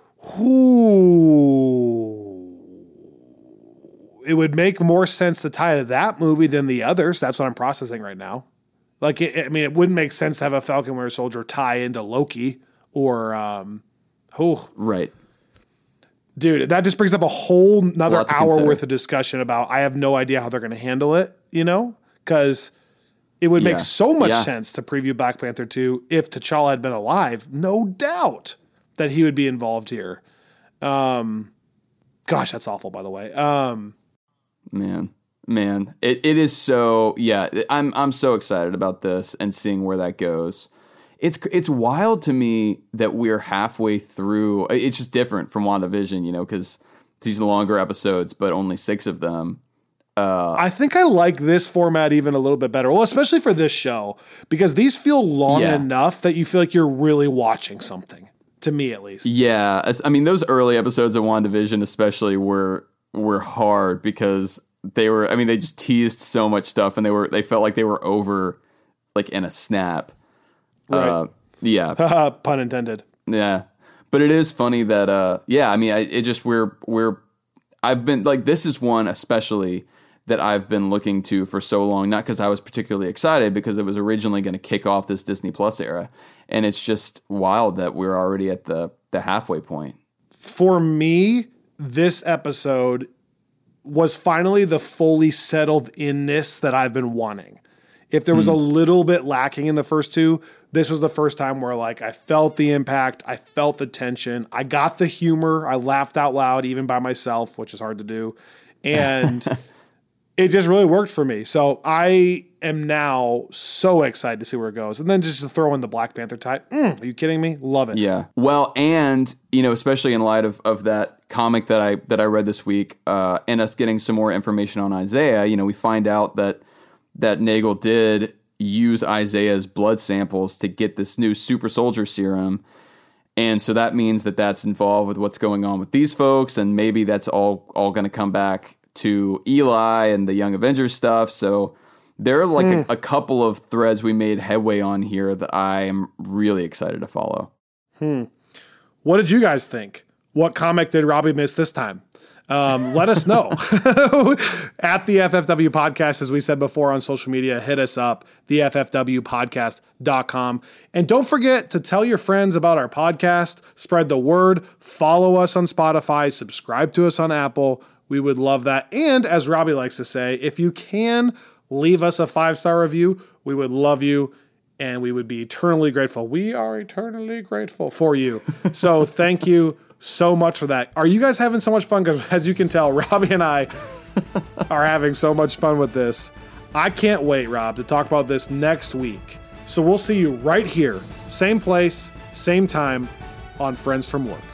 Ooh. It would make more sense to tie to that movie than the others. That's what I'm processing right now. Like, it wouldn't make sense to have a Falcon Winter Soldier tie into Loki or, right. Dude, that just brings up a whole nother hour worth of discussion about, I have no idea how they're going to handle it, you know? Because it would make so much sense to preview Black Panther 2 if T'Challa had been alive. No doubt that he would be involved here. Gosh, that's awful, by the way. Man, it is so, I'm so excited about this and seeing where that goes. It's wild to me that we're halfway through. It's just different from WandaVision, you know, because these are longer episodes, but only 6 of them. I think I like this format even a little bit better. Well, especially for this show, because these feel long enough that you feel like you're really watching something, to me at least. Yeah. I mean, those early episodes of WandaVision especially were hard because they just teased so much stuff and they felt like they were over like in a snap. Right. Yeah. Pun intended. Yeah. But it is funny that, I've been like, this is one especially that I've been looking to for so long, not because I was particularly excited, because it was originally going to kick off this Disney Plus era. And it's just wild that we're already at the halfway point. For me, this episode was finally the fully settled inness that I've been wanting. If there was a little bit lacking in the first two, this was the first time where like I felt the impact, I felt the tension, I got the humor, I laughed out loud even by myself, which is hard to do. And it just really worked for me. So I am now so excited to see where it goes. And then just to throw in the Black Panther tie. Are you kidding me? Love it. Yeah. Well, and, you know, especially in light of that comic that I read this week, and us getting some more information on Isaiah, you know, we find out that Nagel did use Isaiah's blood samples to get this new super soldier serum. And so that means that that's involved with what's going on with these folks. And maybe that's all going to come back to Eli and the Young Avengers stuff. So there are like a couple of threads we made headway on here that I am really excited to follow. What did you guys think? What comic did Robbie miss this time? Let us know at the FFW podcast. As we said before on social media, hit us up, theffwpodcast.com. And don't forget to tell your friends about our podcast, spread the word, follow us on Spotify, subscribe to us on Apple. We would love that. And as Robbie likes to say, if you can leave us a 5-star review, we would love you and we would be eternally grateful. We are eternally grateful for you. So thank you so much for that. Are you guys having so much fun? Because as you can tell, Robbie and I are having so much fun with this. I can't wait, Rob, to talk about this next week. So we'll see you right here, same place, same time on Friends from Work.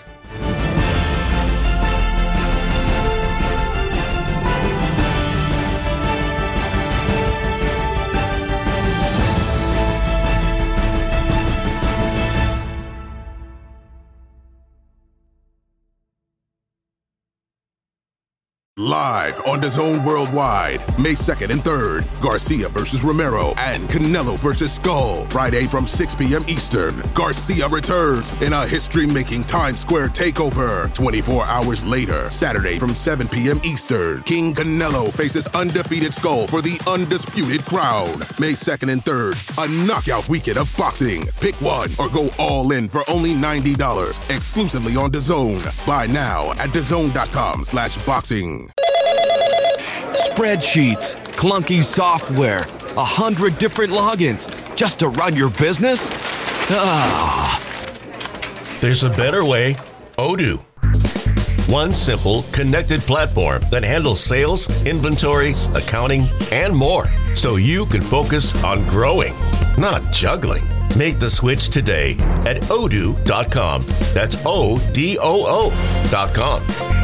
Live on DAZN Worldwide, May 2nd and 3rd, Garcia versus Romero and Canelo versus Skull. Friday from 6 p.m. Eastern, Garcia returns in a history-making Times Square takeover. 24 hours later, Saturday from 7 p.m. Eastern, King Canelo faces undefeated Skull for the undisputed crown. May 2nd and 3rd, a knockout weekend of boxing. Pick one or go all in for only $90, exclusively on DAZN. Buy now at DAZN.com/boxing. Spreadsheets, clunky software, 100 different logins just to run your business? There's a better way. Odoo. One simple, connected platform that handles sales, inventory, accounting, and more. So you can focus on growing, not juggling. Make the switch today at odoo.com. That's ODOO.com.